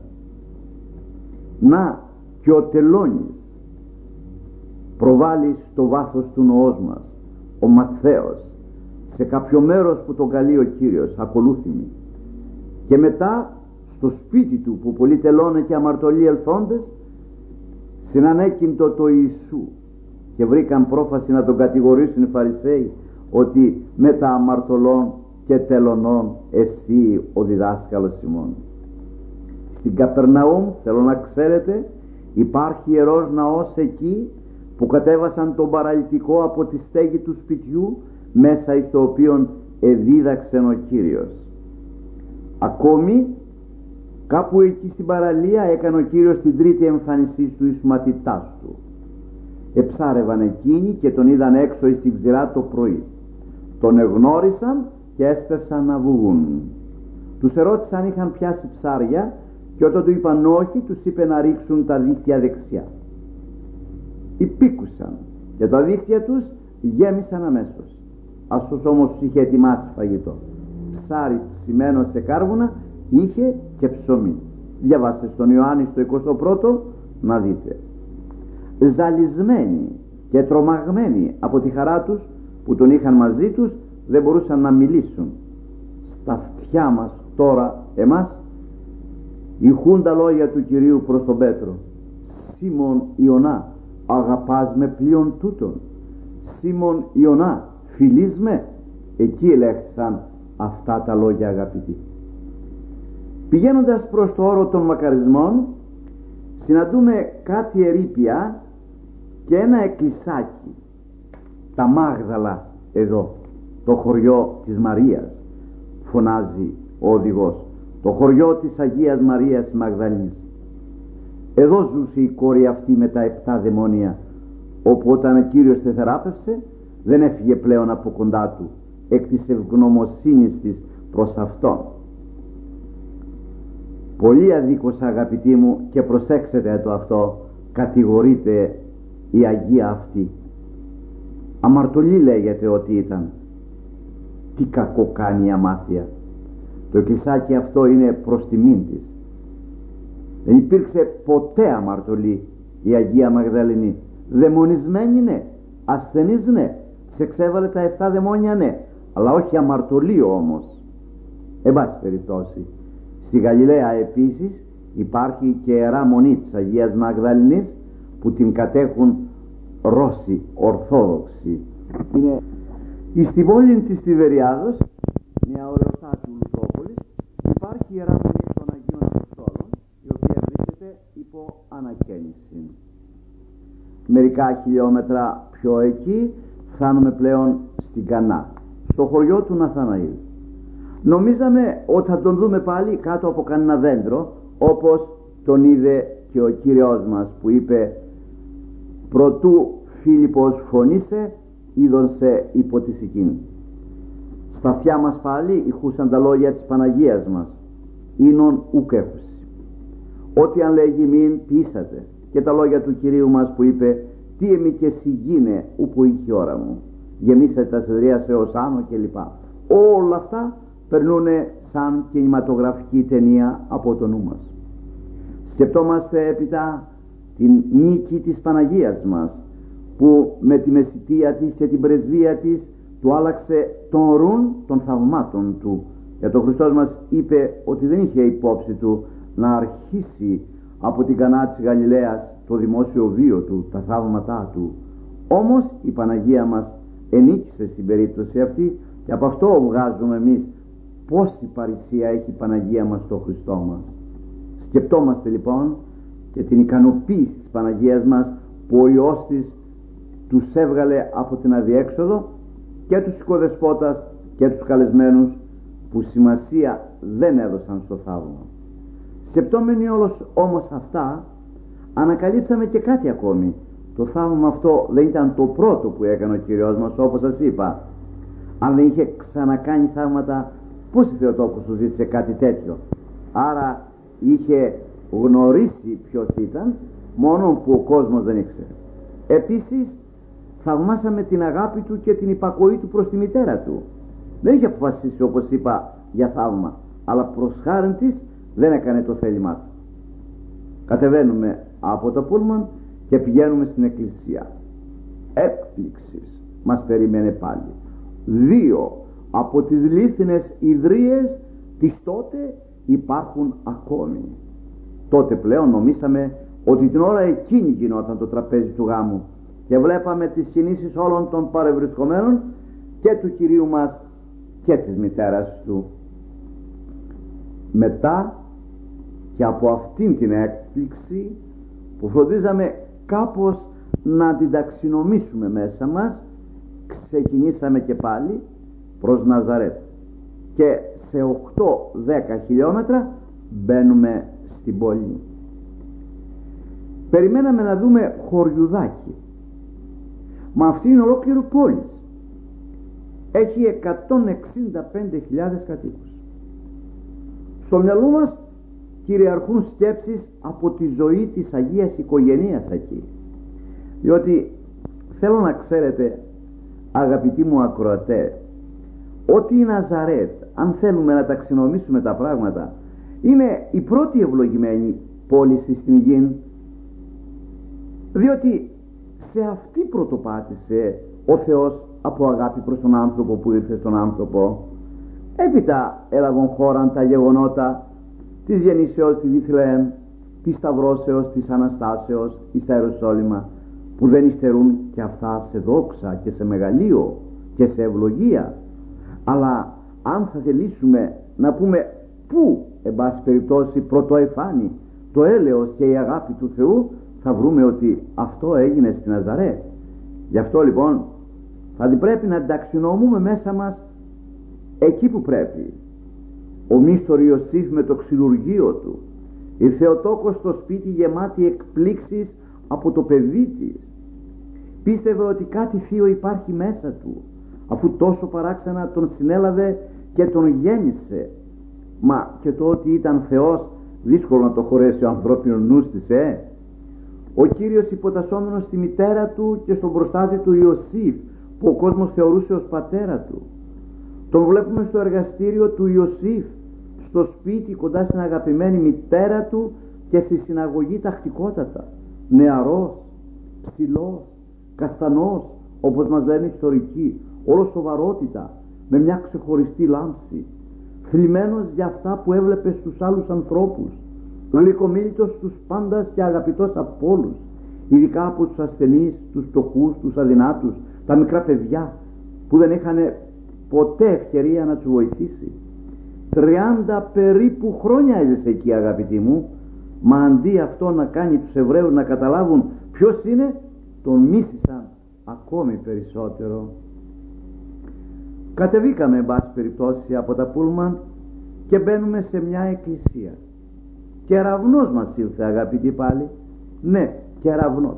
Να και ο τελώνης προβάλλει στο βάθος του νοός μας, ο Ματθαίος, σε κάποιο μέρος που τον καλεί ο Κύριος, ακολούθημη, και μετά στο σπίτι του που πολλοί τελώνε και αμαρτωλοί ελθόντες συνανέκυμπτο το Ιησού και βρήκαν πρόφαση να τον κατηγορήσουν οι Φαρισαίοι ότι με τα αμαρτωλών και τελωνών εστί ο διδάσκαλος ημών. Στην Καπερναούμ, θέλω να ξέρετε, υπάρχει ιερός ναός εκεί που κατέβασαν τον παραλυτικό από τη στέγη του σπιτιού μέσα εις το οποίον εδίδαξε ο Κύριος. Ακόμη κάπου εκεί στην παραλία έκανε ο Κύριος την τρίτη εμφανισή του εις μαθητάς του. Εψάρευαν εκείνοι και τον είδαν έξω εις την ξηρά το πρωί. Τον εγνώρισαν και έσπευσαν να βγουν. Τους ερώτησαν αν είχαν πιάσει ψάρια και όταν του είπαν όχι, τους είπε να ρίξουν τα δίχτυα δεξιά. Υπήκουσαν και τα δίχτυα τους γέμισαν αμέσως. Αυτός όμως είχε ετοιμάσει φαγητό. Ψάρι ψημένο σε κάρβουνα είχε και ψωμί. Διαβάστε στον Ιωάννη στο 21ο να δείτε. Ζαλισμένοι και τρομαγμένοι από τη χαρά τους που τον είχαν μαζί τους, δεν μπορούσαν να μιλήσουν. Στα αυτιά μας τώρα εμάς ηχούν τα λόγια του Κυρίου προς τον Πέτρο. Σίμων Ιωνά, αγαπάς με πλοίον τούτον? Σίμων Ιωνά, φιλείς με? Εκεί ελέγχθησαν αυτά τα λόγια, αγαπητοί. Πηγαίνοντας προς το όρο των μακαρισμών, συναντούμε κάτι ερείπια και ένα εκκλησάκι, τα Μάγδαλα. Εδώ το χωριό της Μαρίας, φωνάζει ο οδηγός, το χωριό της Αγίας Μαρίας Μαγδαλής. Εδώ ζούσε η κόρη αυτή με τα 7 δαιμόνια, όπου όταν ο Κύριος τη θεράπευσε δεν έφυγε πλέον από κοντά του, εκ της ευγνωμοσύνης της προς Αυτόν. Πολύ αδίκως, αγαπητοί μου, και προσέξτε το αυτό, κατηγορείται η Αγία αυτή. Αμαρτωλή λέγεται ότι ήταν. Τι κακό κάνει η αμάθεια. Το εκκλησάκι αυτό είναι προς τιμήν της. Δεν υπήρξε ποτέ αμαρτωλή η Αγία Μαγδαληνή. Δαιμονισμένη ναι, ασθενής ναι, της εξέβαλε τα 7 δαιμόνια ναι, αλλά όχι αμαρτωλή όμως. Εν πάση περιπτώσει, στη Γαλιλαία επίσης υπάρχει και ιερά μονή της Αγίας Μαγδαληνής που την κατέχουν Ρώσοι Ορθόδοξοι. Είναι στη πόλη της Τιβεριάδος, μια ωραιοτάτη Λουθρόπολης, υπάρχει η ιερά μονή των Αγίων Αποστόλων, η οποία βρίσκεται υπό ανακαίνιση. Μερικά χιλιόμετρα πιο εκεί φτάνουμε πλέον στην Κανά, στο χωριό του Ναθαναήλ. Νομίζαμε ότι θα τον δούμε πάλι κάτω από κανένα δέντρο, όπως τον είδε και ο Κύριος μας που είπε: «Προτού Φίλιππος φωνήσε, είδον σε υπό τη σικήν». Στα αυτιά μας πάλι ηχούσαν τα λόγια της Παναγίας μας: «Ήνων ουκ έχουσι». Ό,τι αν λέγει μην ποιήσατε, και τα λόγια του Κυρίου μας που είπε: «Τι εμεί και εσύ γίνε ούπου είχε ώρα μου, γεμίσατε τα σεδρία σε ως άνω» κλπ. Όλα αυτά περνούν σαν κινηματογραφική ταινία από το νου μας. Σκεπτόμαστε έπειτα την νίκη της Παναγίας μας, που με τη μεσητεία της και την πρεσβεία της του άλλαξε τον ρουν των θαυμάτων του. Γιατί ο Χριστός μας είπε ότι δεν είχε υπόψη του να αρχίσει από την Κανά της Γαλιλαίας το δημόσιο βίο του, τα θαύματά του. Όμως η Παναγία μας ενίκησε στην περίπτωση αυτή, και από αυτό βγάζουμε εμείς πόση παρησία έχει η Παναγία μας στο Χριστό μας. Σκεπτόμαστε λοιπόν και την ικανοποίηση της Παναγίας μας που ο Υιός της τους έβγαλε από την αδιέξοδο, και τους οικοδεσπότας και τους καλεσμένους που σημασία δεν έδωσαν στο θαύμα. Σκεπτόμενοι όλος όμως αυτά, ανακαλύψαμε και κάτι ακόμη. Το θαύμα αυτό δεν ήταν το πρώτο που έκανε ο Κύριος μας, όπως σας είπα. Αν δεν είχε ξανακάνει θαύματα, πώς η Θεοτόκος του ζήτησε κάτι τέτοιο? Άρα είχε γνωρίσει ποιος ήταν, μόνο που ο κόσμος δεν ήξερε. Επίσης θαυμάσαμε την αγάπη του και την υπακοή του προς τη μητέρα του. Δεν είχε αποφασίσει, όπως είπα, για θαύμα, αλλά προς χάριν της δεν έκανε το θέλημά του. Κατεβαίνουμε από το πούλμαν και πηγαίνουμε στην εκκλησία. Έκπληξης μας περιμένε πάλι. 2 από τις λίθινες ιδρύες της τότε υπάρχουν ακόμη. Τότε πλέον νομίσαμε ότι την ώρα εκείνη γινόταν το τραπέζι του γάμου, και βλέπαμε τις κινήσεις όλων των παρευρισκομένων, και του Κυρίου μας και της μητέρας του. Μετά και από αυτήν την έκπληξη που φροντίζαμε κάπως να την ταξινομήσουμε μέσα μας, ξεκινήσαμε και πάλι προς Ναζαρέτ, και σε 8-10 χιλιόμετρα μπαίνουμε στην πόλη. Περιμέναμε να δούμε χωριουδάκι, μα αυτή είναι ολόκληρο πόλη. Έχει 165.000 κατοίκους. Στο μυαλό μας κυριαρχούν σκέψεις από τη ζωή της Αγίας Οικογενείας εκεί, διότι θέλω να ξέρετε, αγαπητοί μου ακροατέ, ότι η Ναζαρέτ, αν θέλουμε να ταξινομήσουμε τα πράγματα, είναι η πρώτη ευλογημένη πόλη στην γη, διότι σε αυτή πρωτοπάτησε ο Θεός από αγάπη προς τον άνθρωπο που ήρθε στον άνθρωπο. Έπειτα έλαβαν χώραν τα γεγονότα της γεννήσεως στη Βιθλεέμ, της Σταυρώσεως, της Αναστάσεως εις τα Ιεροσόλυμα. που δεν υστερούν και αυτά σε δόξα και σε μεγαλείο και σε ευλογία. Αλλά αν θα θελήσουμε να πούμε πού εν πάση περιπτώσει πρωτοεφάνει το έλεος και η αγάπη του Θεού, θα βρούμε ότι αυτό έγινε στη Ναζαρέ. Γι' αυτό λοιπόν θα πρέπει να ταξινομούμε μέσα μας εκεί που πρέπει. Ο μύστορ Ιωσήφ με το ξυλουργείο του, η Θεοτόκος στο σπίτι γεμάτη εκπλήξεις από το παιδί της, πίστευε ότι κάτι θείο υπάρχει μέσα του, αφού τόσο παράξενα τον συνέλαβε και τον γέννησε. Μα και το ότι ήταν Θεός δύσκολο να το χωρέσει ο ανθρώπινος νους της, Ο Κύριος υποτασσόμενος στη μητέρα του και στον προστάτη του Ιωσήφ, που ο κόσμος θεωρούσε ως πατέρα του. Τον βλέπουμε στο εργαστήριο του Ιωσήφ, στο σπίτι κοντά στην αγαπημένη μητέρα του και στη συναγωγή τακτικότατα, νεαρός, ψηλός, καστανός, όπως μας λένε ιστορικοί, όλο σοβαρότητα, με μια ξεχωριστή λάμψη, θλιμμένος για αυτά που έβλεπε στους άλλους ανθρώπους, γλυκομίλητος στους πάντας και αγαπητός από όλους, ειδικά από τους ασθενείς, τους φτωχούς, τους αδυνάτους, τα μικρά παιδιά που δεν είχαν ποτέ ευκαιρία να τους βοηθήσει. 30 περίπου χρόνια έζησε εκεί, αγαπητοί μου, μα αντί αυτό να κάνει τους Εβραίους να καταλάβουν ποιος είναι, τον μίσησαν ακόμη περισσότερο. Κατεβήκαμε εν πάση περιπτώσει από τα πούλμαν και μπαίνουμε σε μια εκκλησία. Κεραυνός μας ήλθε, αγαπητοί πάλι. Ναι, κεραυνός.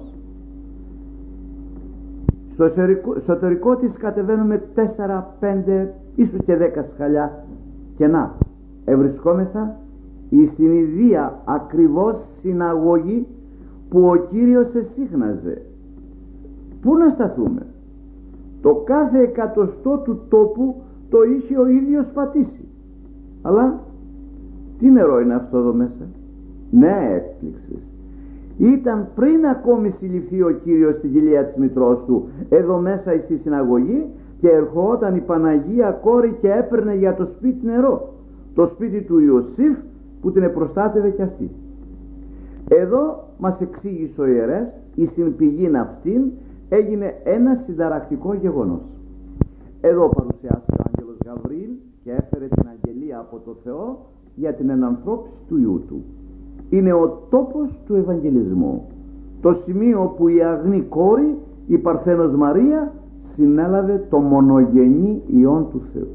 Στο εσωτερικό της κατεβαίνουμε 4, 5, ίσως και 10 σκαλιά και να ευρισκόμεθα στην ιδία ακριβώς συναγωγή που ο Κύριος εσύχναζε. Πού να σταθούμε? Το κάθε εκατοστό του τόπου το είχε ο ίδιος πατήσει. Αλλά τι νερό είναι αυτό εδώ μέσα? Ναι, έκπληξες. Ήταν πριν ακόμη συλληφθεί ο Κύριος στην κοιλία της μητρός του, εδώ μέσα στη συναγωγή, και ερχόταν η Παναγία Κόρη και έπαιρνε για το σπίτι νερό, το σπίτι του Ιωσήφ που την επροστάτευε κι αυτή. Εδώ μας εξήγησε ο ιερεύς, εις την πηγήν αυτήν έγινε ένα συνταρακτικό γεγονός. Εδώ παρουσιάστηκε ο άγγελος Γαβρίλ και έφερε την αγγελία από το Θεό για την ενανθρώπιση του Υιού του. Είναι ο τόπος του Ευαγγελισμού, το σημείο που η αγνή κόρη, η Παρθένος Μαρία, συνέλαβε το μονογενή Υιόν του Θεού.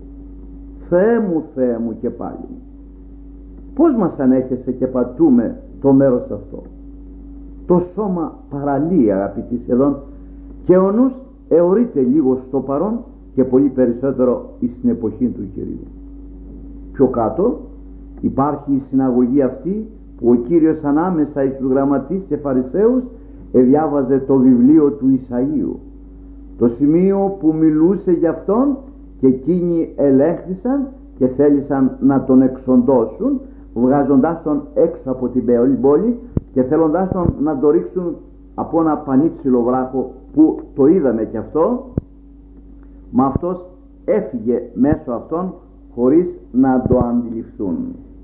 Θεέ μου και πάλι, πώς μας ανέχεσαι και πατούμε το μέρος αυτό? Το σώμα παραλύει, αγαπητοί, σχεδόν, και ο νους εωρείται λίγο στο παρόν και πολύ περισσότερο στην εποχή του Κυρίου. Πιο κάτω υπάρχει η συναγωγή αυτή που ο Κύριος ανάμεσα εις τους γραμματείς και φαρισαίους διάβαζε το βιβλίο του Ισαΐου, το σημείο που μιλούσε για αυτόν, και εκείνοι ελέγχθησαν και θέλησαν να τον εξοντώσουν, βγάζοντάς τον έξω από την πόλη και θέλοντάς τον να το ρίξουν από ένα πανίψιλο βράχο που το είδαμε και αυτό, μα αυτός έφυγε μέσω αυτών χωρίς να το αντιληφθούν.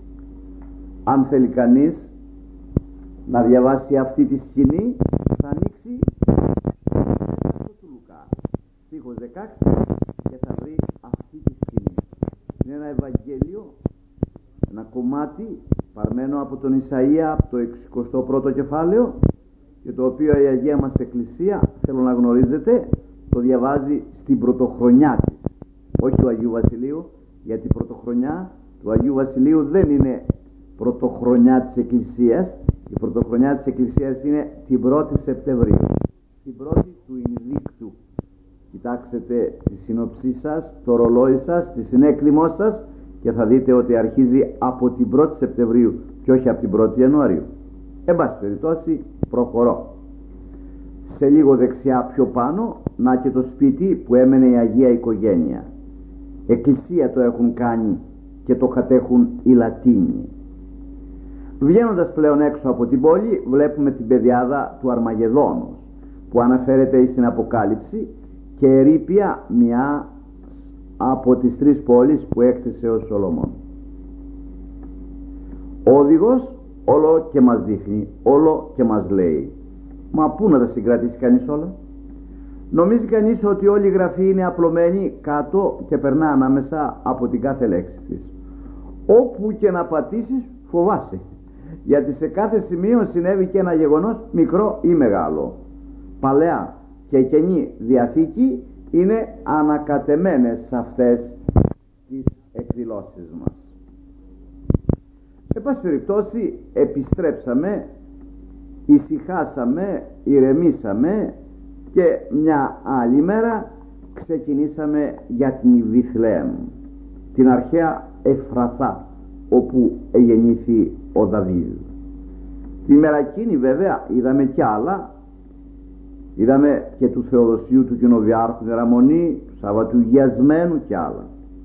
Αν θέλει κανείς να διαβάσει αυτή τη σκηνή, θα ανοίξει το του Λουκά, στίχος 16, και θα βρει αυτή τη σκηνή. Είναι ένα Ευαγγέλιο, ένα κομμάτι παρμένο από τον Ισαΐα, από το 61ο κεφάλαιο, και το οποίο η Αγία μας Εκκλησία, θέλω να γνωρίζετε, το διαβάζει στην πρωτοχρονιά της, όχι του Αγίου Βασιλείου, γιατί η πρωτοχρονιά του Αγίου Βασιλείου δεν είναι πρωτοχρονιά της Εκκλησίας. Η πρωτοχρονιά της Εκκλησίας είναι την 1η Σεπτεμβρίου, την 1η του Ινδίκτου. Κοιτάξτε τη σύνοψή σας, το ρολόι σας, τη συνέκδημό σας, και θα δείτε ότι αρχίζει από την 1η Σεπτεμβρίου και όχι από την 1η Ιανουαρίου. Εν πάση περιπτώσει, προχωρώ. Σε λίγο δεξιά πιο πάνω, να και το σπίτι που έμενε η Αγία Οικογένεια. Εκκλησία το έχουν κάνει και το κατέχουν οι Λατίνοι. Βγαίνοντας πλέον έξω από την πόλη, βλέπουμε την πεδιάδα του Αρμαγεδόνος που αναφέρεται στην Αποκάλυψη, και ερείπια μια από τις 3 πόλεις που έκτισε ο Σολομών. Ο οδηγός όλο και μας δείχνει, όλο και μας λέει, Μα πού να τα συγκρατήσει κανείς όλα? Νομίζει κανείς ότι όλη η γραφή είναι απλωμένη κάτω και περνά ανάμεσα από την κάθε λέξη της. Όπου και να πατήσεις φοβάσαι, γιατί σε κάθε σημείο συνέβη και ένα γεγονός, μικρό ή μεγάλο. Παλαιά και καινή Διαθήκη είναι ανακατεμένες σε αυτές τις εκδηλώσεις μας. Σε πάση περιπτώσει επιστρέψαμε, ησυχάσαμε, ηρεμήσαμε και μια άλλη μέρα ξεκινήσαμε για την Βιθλεέμ, την αρχαία Εφραθά, όπου εγεννήθη ο Δαβίδ. Τη μέρα εκείνη βέβαια είδαμε κι άλλα. Είδαμε και του Θεοδοσίου του Κοινοβιάρχου Ιεραμονή, του Σαββατουγιασμένου κι άλλα.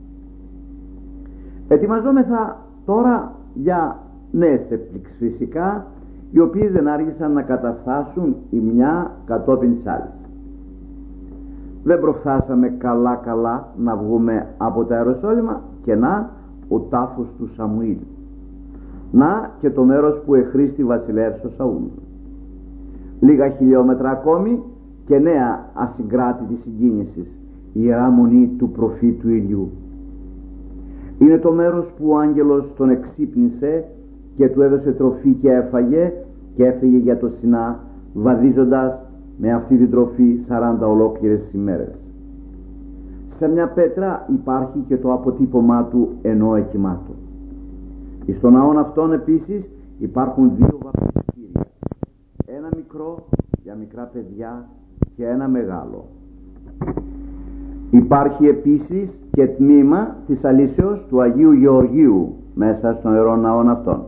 Ετοιμαζόμεθα τώρα για νέες εκπλήξεις φυσικά, οι οποίες δεν άργησαν να καταφθάσουν η μια κατόπιν της άλλης. Δεν προφθάσαμε καλά να βγούμε από τα Ιεροσόλυμα και να ο τάφος του Σαμουήλ, να και το μέρος που εχρίστη βασιλεύς ο Σαούλ. Λίγα χιλιόμετρα ακόμη και νέα ασυγκράτητη συγκίνησης, η Ιερά Μονή του προφήτου Ηλιού. Είναι το μέρος που ο άγγελος τον εξύπνησε και του έδωσε τροφή και έφαγε και έφυγε για το Σινά, βαδίζοντας με αυτή την τροφή 40 ολόκληρες ημέρες. Σε μια πέτρα υπάρχει και το αποτύπωμά του ενώ εκοιμάτω. Εις τον ναόν αυτόν επίσης υπάρχουν δύο βαπτιστήρια, ένα μικρό για μικρά παιδιά και ένα μεγάλο. Υπάρχει επίσης και τμήμα της αλήσεως του Αγίου Γεωργίου μέσα στον Ιερό Ναόν αυτόν.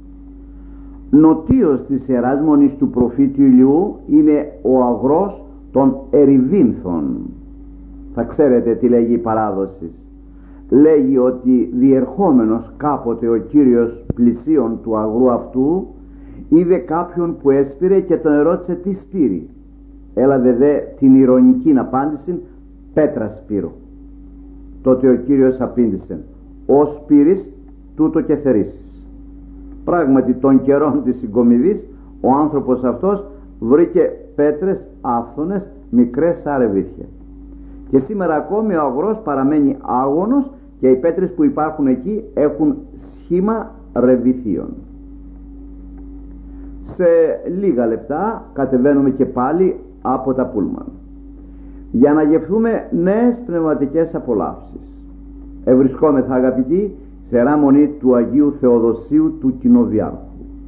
Νοτίως της Ιεράς Μονής του προφήτου Ηλιού είναι ο αγρός των Ερυβίνθων. Θα ξέρετε τι λέγει η παράδοση. Λέγει ότι διερχόμενος κάποτε ο Κύριος πλησίον του αγρού αυτού, είδε κάποιον που έσπηρε και τον ερώτησε τι σπείρει. Έλαβε δε την ειρωνική απάντηση, πέτρα σπείρω. Τότε ο Κύριος απήντησε, «Ω σπείρεις, τούτο και θερήσεις». Πράγματι των καιρών της συγκομιδής ο άνθρωπος αυτός βρήκε πέτρες άφθονες, μικρές σαν ρεβίθια. Και σήμερα ακόμη ο αγρός παραμένει άγωνος και οι πέτρες που υπάρχουν εκεί έχουν σχήμα ρεβιθίων. Σε λίγα λεπτά κατεβαίνουμε και πάλι από τα πούλμαν για να γευθούμε νέες πνευματικές απολαύσεις. Ευρισκόμεθα αγαπητοί σε Ιερά Μονή του Αγίου Θεοδοσίου του Κοινοβιάρχου.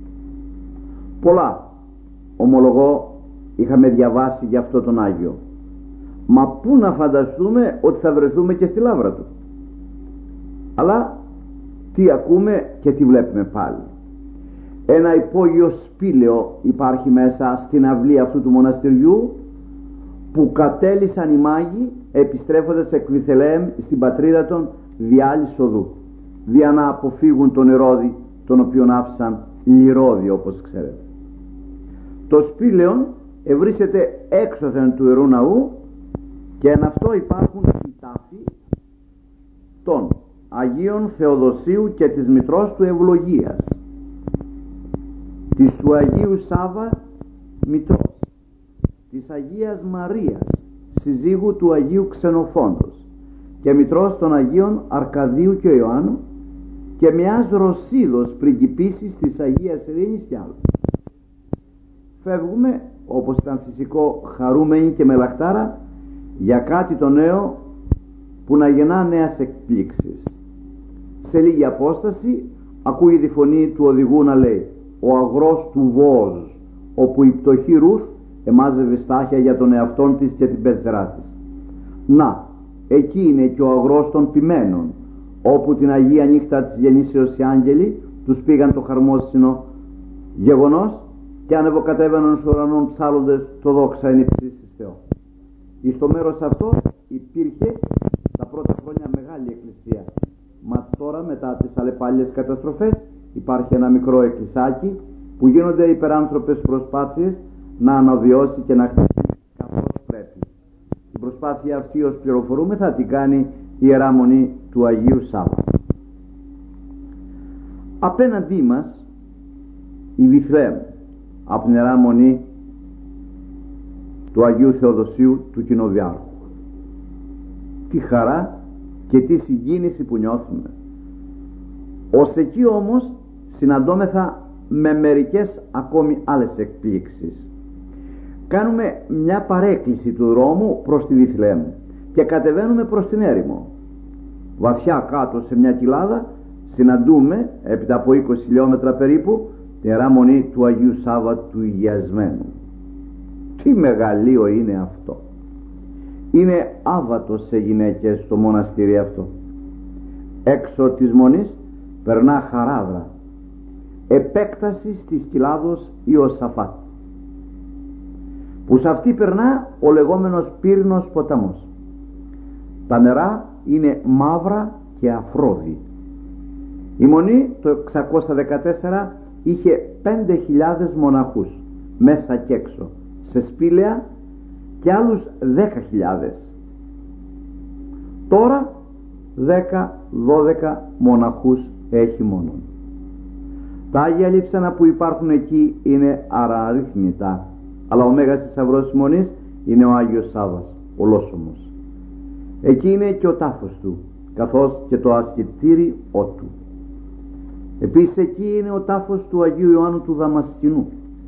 Πολλά ομολογώ είχαμε διαβάσει για αυτό τον Άγιο, μα πού να φανταστούμε ότι θα βρεθούμε και στη λάβρα του. Αλλά τι ακούμε και τι βλέπουμε πάλι. Ένα υπόγειο σπήλαιο υπάρχει μέσα στην αυλή αυτού του μοναστηριού που κατέλυσαν οι μάγοι επιστρέφοντας εκ Βιθλεέμ στην πατρίδα των διάλυσης οδού, δια να αποφύγουν τον Ηρώδη, τον οποίον άφησαν λιρόδι όπως ξέρετε. Το σπήλαιο ευρίσκεται έξωθεν του Ιερού Ναού και εν αυτό υπάρχουν οι τάφοι των Αγίων Θεοδοσίου και της Μητρός του Ευλογίας, της του Αγίου Σάβα Μητρός, της Αγίας Μαρίας συζύγου του Αγίου Ξενοφόντος και Μητρός των Αγίων Αρκαδίου και Ιωάννου και μιας Ρωσίδος πριγκιπίσης της Αγίας Ειρήνης κι άλλων. Φεύγουμε, όπως ήταν φυσικό, χαρούμενοι και με λαχτάρα για κάτι το νέο που να γεννά νέας εκπλήξεις. Σε λίγη απόσταση ακούει τη φωνή του οδηγού να λέει, ο αγρός του Βόζ, όπου η πτωχή Ρουθ εμάζευε στάχια για τον εαυτόν της και την πεθερά της. Να, εκεί είναι και ο αγρός των ποιμένων, όπου την Αγία νύχτα της γεννήσεως οι άγγελοι τους πήγαν το χαρμόσυνο γεγονός και ανεβοκατέβαιναν στους ουρανών ψάλλοντες το δόξα εν υψίστης Θεό. Εις το μέρος αυτό υπήρχε τα πρώτα χρόνια μεγάλη εκκλησία, μα τώρα μετά τις αλλεπάλληλες καταστροφές υπάρχει ένα μικρό εκκλησάκι που γίνονται υπεράνθρωπες προσπάθειες να αναβιώσει και να χτίσει καθώς πρέπει. Την προσπάθεια αυτή, ως πληροφορούμε, θα την κάνει η Ιερά Μονή του Αγίου Σάβα. Απέναντί μας η Βιθλεέμ από την Ιερά Μονή του Αγίου Θεοδοσίου του Κοινοβιάρχου. Τι χαρά και τι συγκίνηση που νιώθουμε. Ως εκεί όμως συναντώμεθα με μερικές ακόμη άλλες εκπλήξεις. Κάνουμε μια παρέκκληση του δρόμου προς τη Βιθλεέμ και κατεβαίνουμε προς την έρημο. Βαθιά κάτω σε μια κοιλάδα συναντούμε, έπειτα από 20 χιλιόμετρα περίπου, την Ιερά Μονή του Αγίου Σάββα του Υγιασμένου. Τι μεγαλείο είναι αυτό! Είναι άβατο σε γυναίκες στο μοναστήρι αυτό. Έξω της μονής περνά χαράδρα, επέκταση της κοιλάδος Ιωσαφάτ, που σε αυτή περνά ο λεγόμενος πύρινος ποταμός. Τα νερά είναι μαύρα και αφρόδη. Η μονή το 614 είχε 5.000 μοναχούς μέσα και έξω, σε σπήλαια, και άλλους 10.000. Τώρα 10-12 μοναχούς έχει μόνον. Τα Άγια Λείψανα που υπάρχουν εκεί είναι αραρίθμητα, αλλά ο Μέγας Θησαυρός της Μονής είναι ο Άγιος Σάββας, ολόσωμος. Εκεί είναι και ο τάφος του, καθώς και το ασκητήριό του. Επίσης εκεί είναι ο τάφος του Αγίου Ιωάννου του Δαμασκηνού,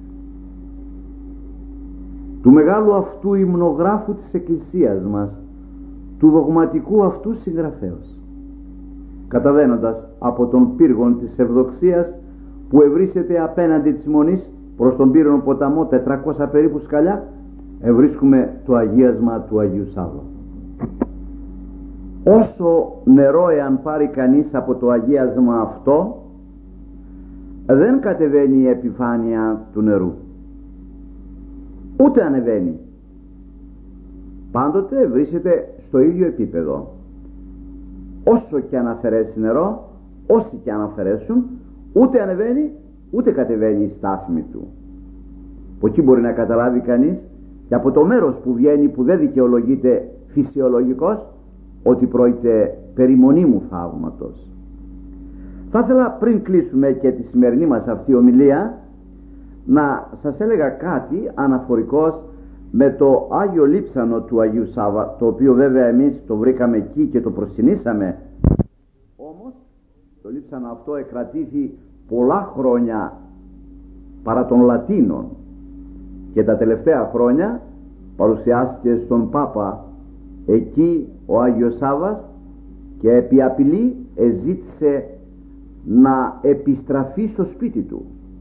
του μεγάλου αυτού υμνογράφου της Εκκλησίας μας, του δογματικού αυτού συγγραφέως. Καταβαίνοντας από τον πύργον της Ευδοξίας που ευρίσκεται απέναντι της Μονής προς τον πύρινο ποταμό, 400 περίπου σκαλιά, ευρίσκουμε το αγίασμα του Αγίου Σάββα. Όσο νερό εάν πάρει κανείς από το αγίασμα αυτό, δεν κατεβαίνει η επιφάνεια του νερού, ούτε ανεβαίνει. Πάντοτε βρίσκεται στο ίδιο επίπεδο. Όσο και αν αφαιρέσει νερό, όσοι και αν αφαιρέσουν, ούτε ανεβαίνει ούτε κατεβαίνει η στάθμη του. Από εκεί μπορεί να καταλάβει κανείς, και από το μέρος που βγαίνει, που δεν δικαιολογείται φυσιολογικός, ότι πρόκειται περί μονίμου θαύματος. Θα ήθελα πριν κλείσουμε και τη σημερινή μας αυτή ομιλία να σας έλεγα κάτι αναφορικώς με το Άγιο Λείψανο του Αγίου Σάββα, το οποίο βέβαια εμείς το βρήκαμε εκεί και το προσκυνήσαμε. Όμως το Λείψανο αυτό εκρατήθη πολλά χρόνια παρά των Λατίνων, και τα τελευταία χρόνια παρουσιάστηκε στον Πάπα εκεί ο Άγιος Σάββας, και επί απειλή εζήτησε να επιστραφεί στο σπίτι του,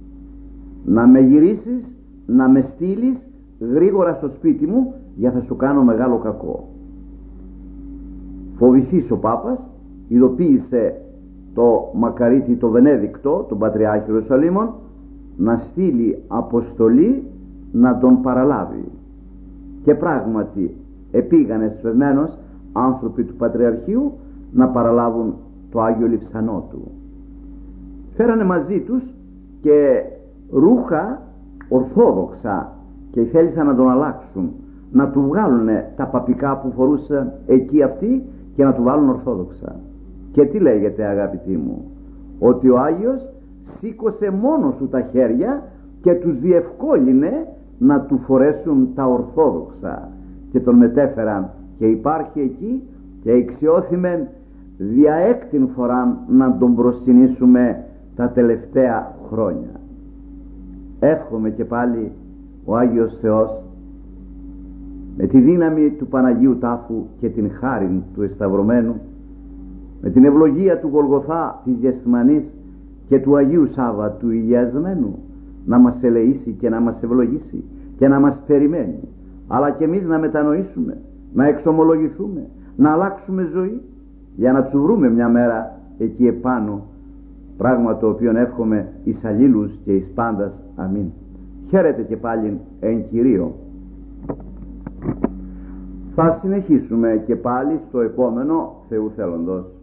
να με γυρίσεις, να με στείλεις γρήγορα στο σπίτι μου, για θα σου κάνω μεγάλο κακό. Φοβηθείς ο Πάπας, ειδοποίησε το Μακαρίτη το Βενέδικτο, τον Πατριάρχη Ιερουσαλήμων, να στείλει αποστολή να τον παραλάβει. Και πράγματι επήγανε σφευμένος άνθρωποι του Πατριαρχείου να παραλάβουν το Άγιο Λειψανό του. Φέρανε μαζί τους και ρούχα ορθόδοξα και θέλησαν να τον αλλάξουν, να του βγάλουν τα παπικά που φορούσε εκεί αυτοί και να του βάλουν ορθόδοξα. Και τι λέγεται, αγαπητοί μου? Ότι ο Άγιος σήκωσε μόνος του τα χέρια και τους διευκόλυνε να του φορέσουν τα ορθόδοξα, και τον μετέφεραν, και υπάρχει εκεί, και εξιώθημεν δια έκτην φοράν να τον προσκυνήσουμε τα τελευταία χρόνια. Εύχομαι και πάλι ο Άγιος Θεός με τη δύναμη του Παναγίου Τάφου και την χάριν του Εσταυρωμένου, με την ευλογία του Γολγοθά της Γεσθημανής και του Αγίου Σάββα του Υγιασμένου, να μας ελεήσει και να μας ευλογήσει και να μας περιμένει, αλλά και εμείς να μετανοήσουμε, να εξομολογηθούμε, να αλλάξουμε ζωή, για να του βρούμε μια μέρα εκεί επάνω, πράγμα το οποίο εύχομαι εις αλλήλους και εις πάντας. Αμήν. Χαίρετε και πάλι εν Κυρίω. Θα συνεχίσουμε και πάλι στο επόμενο, Θεού θέλοντος.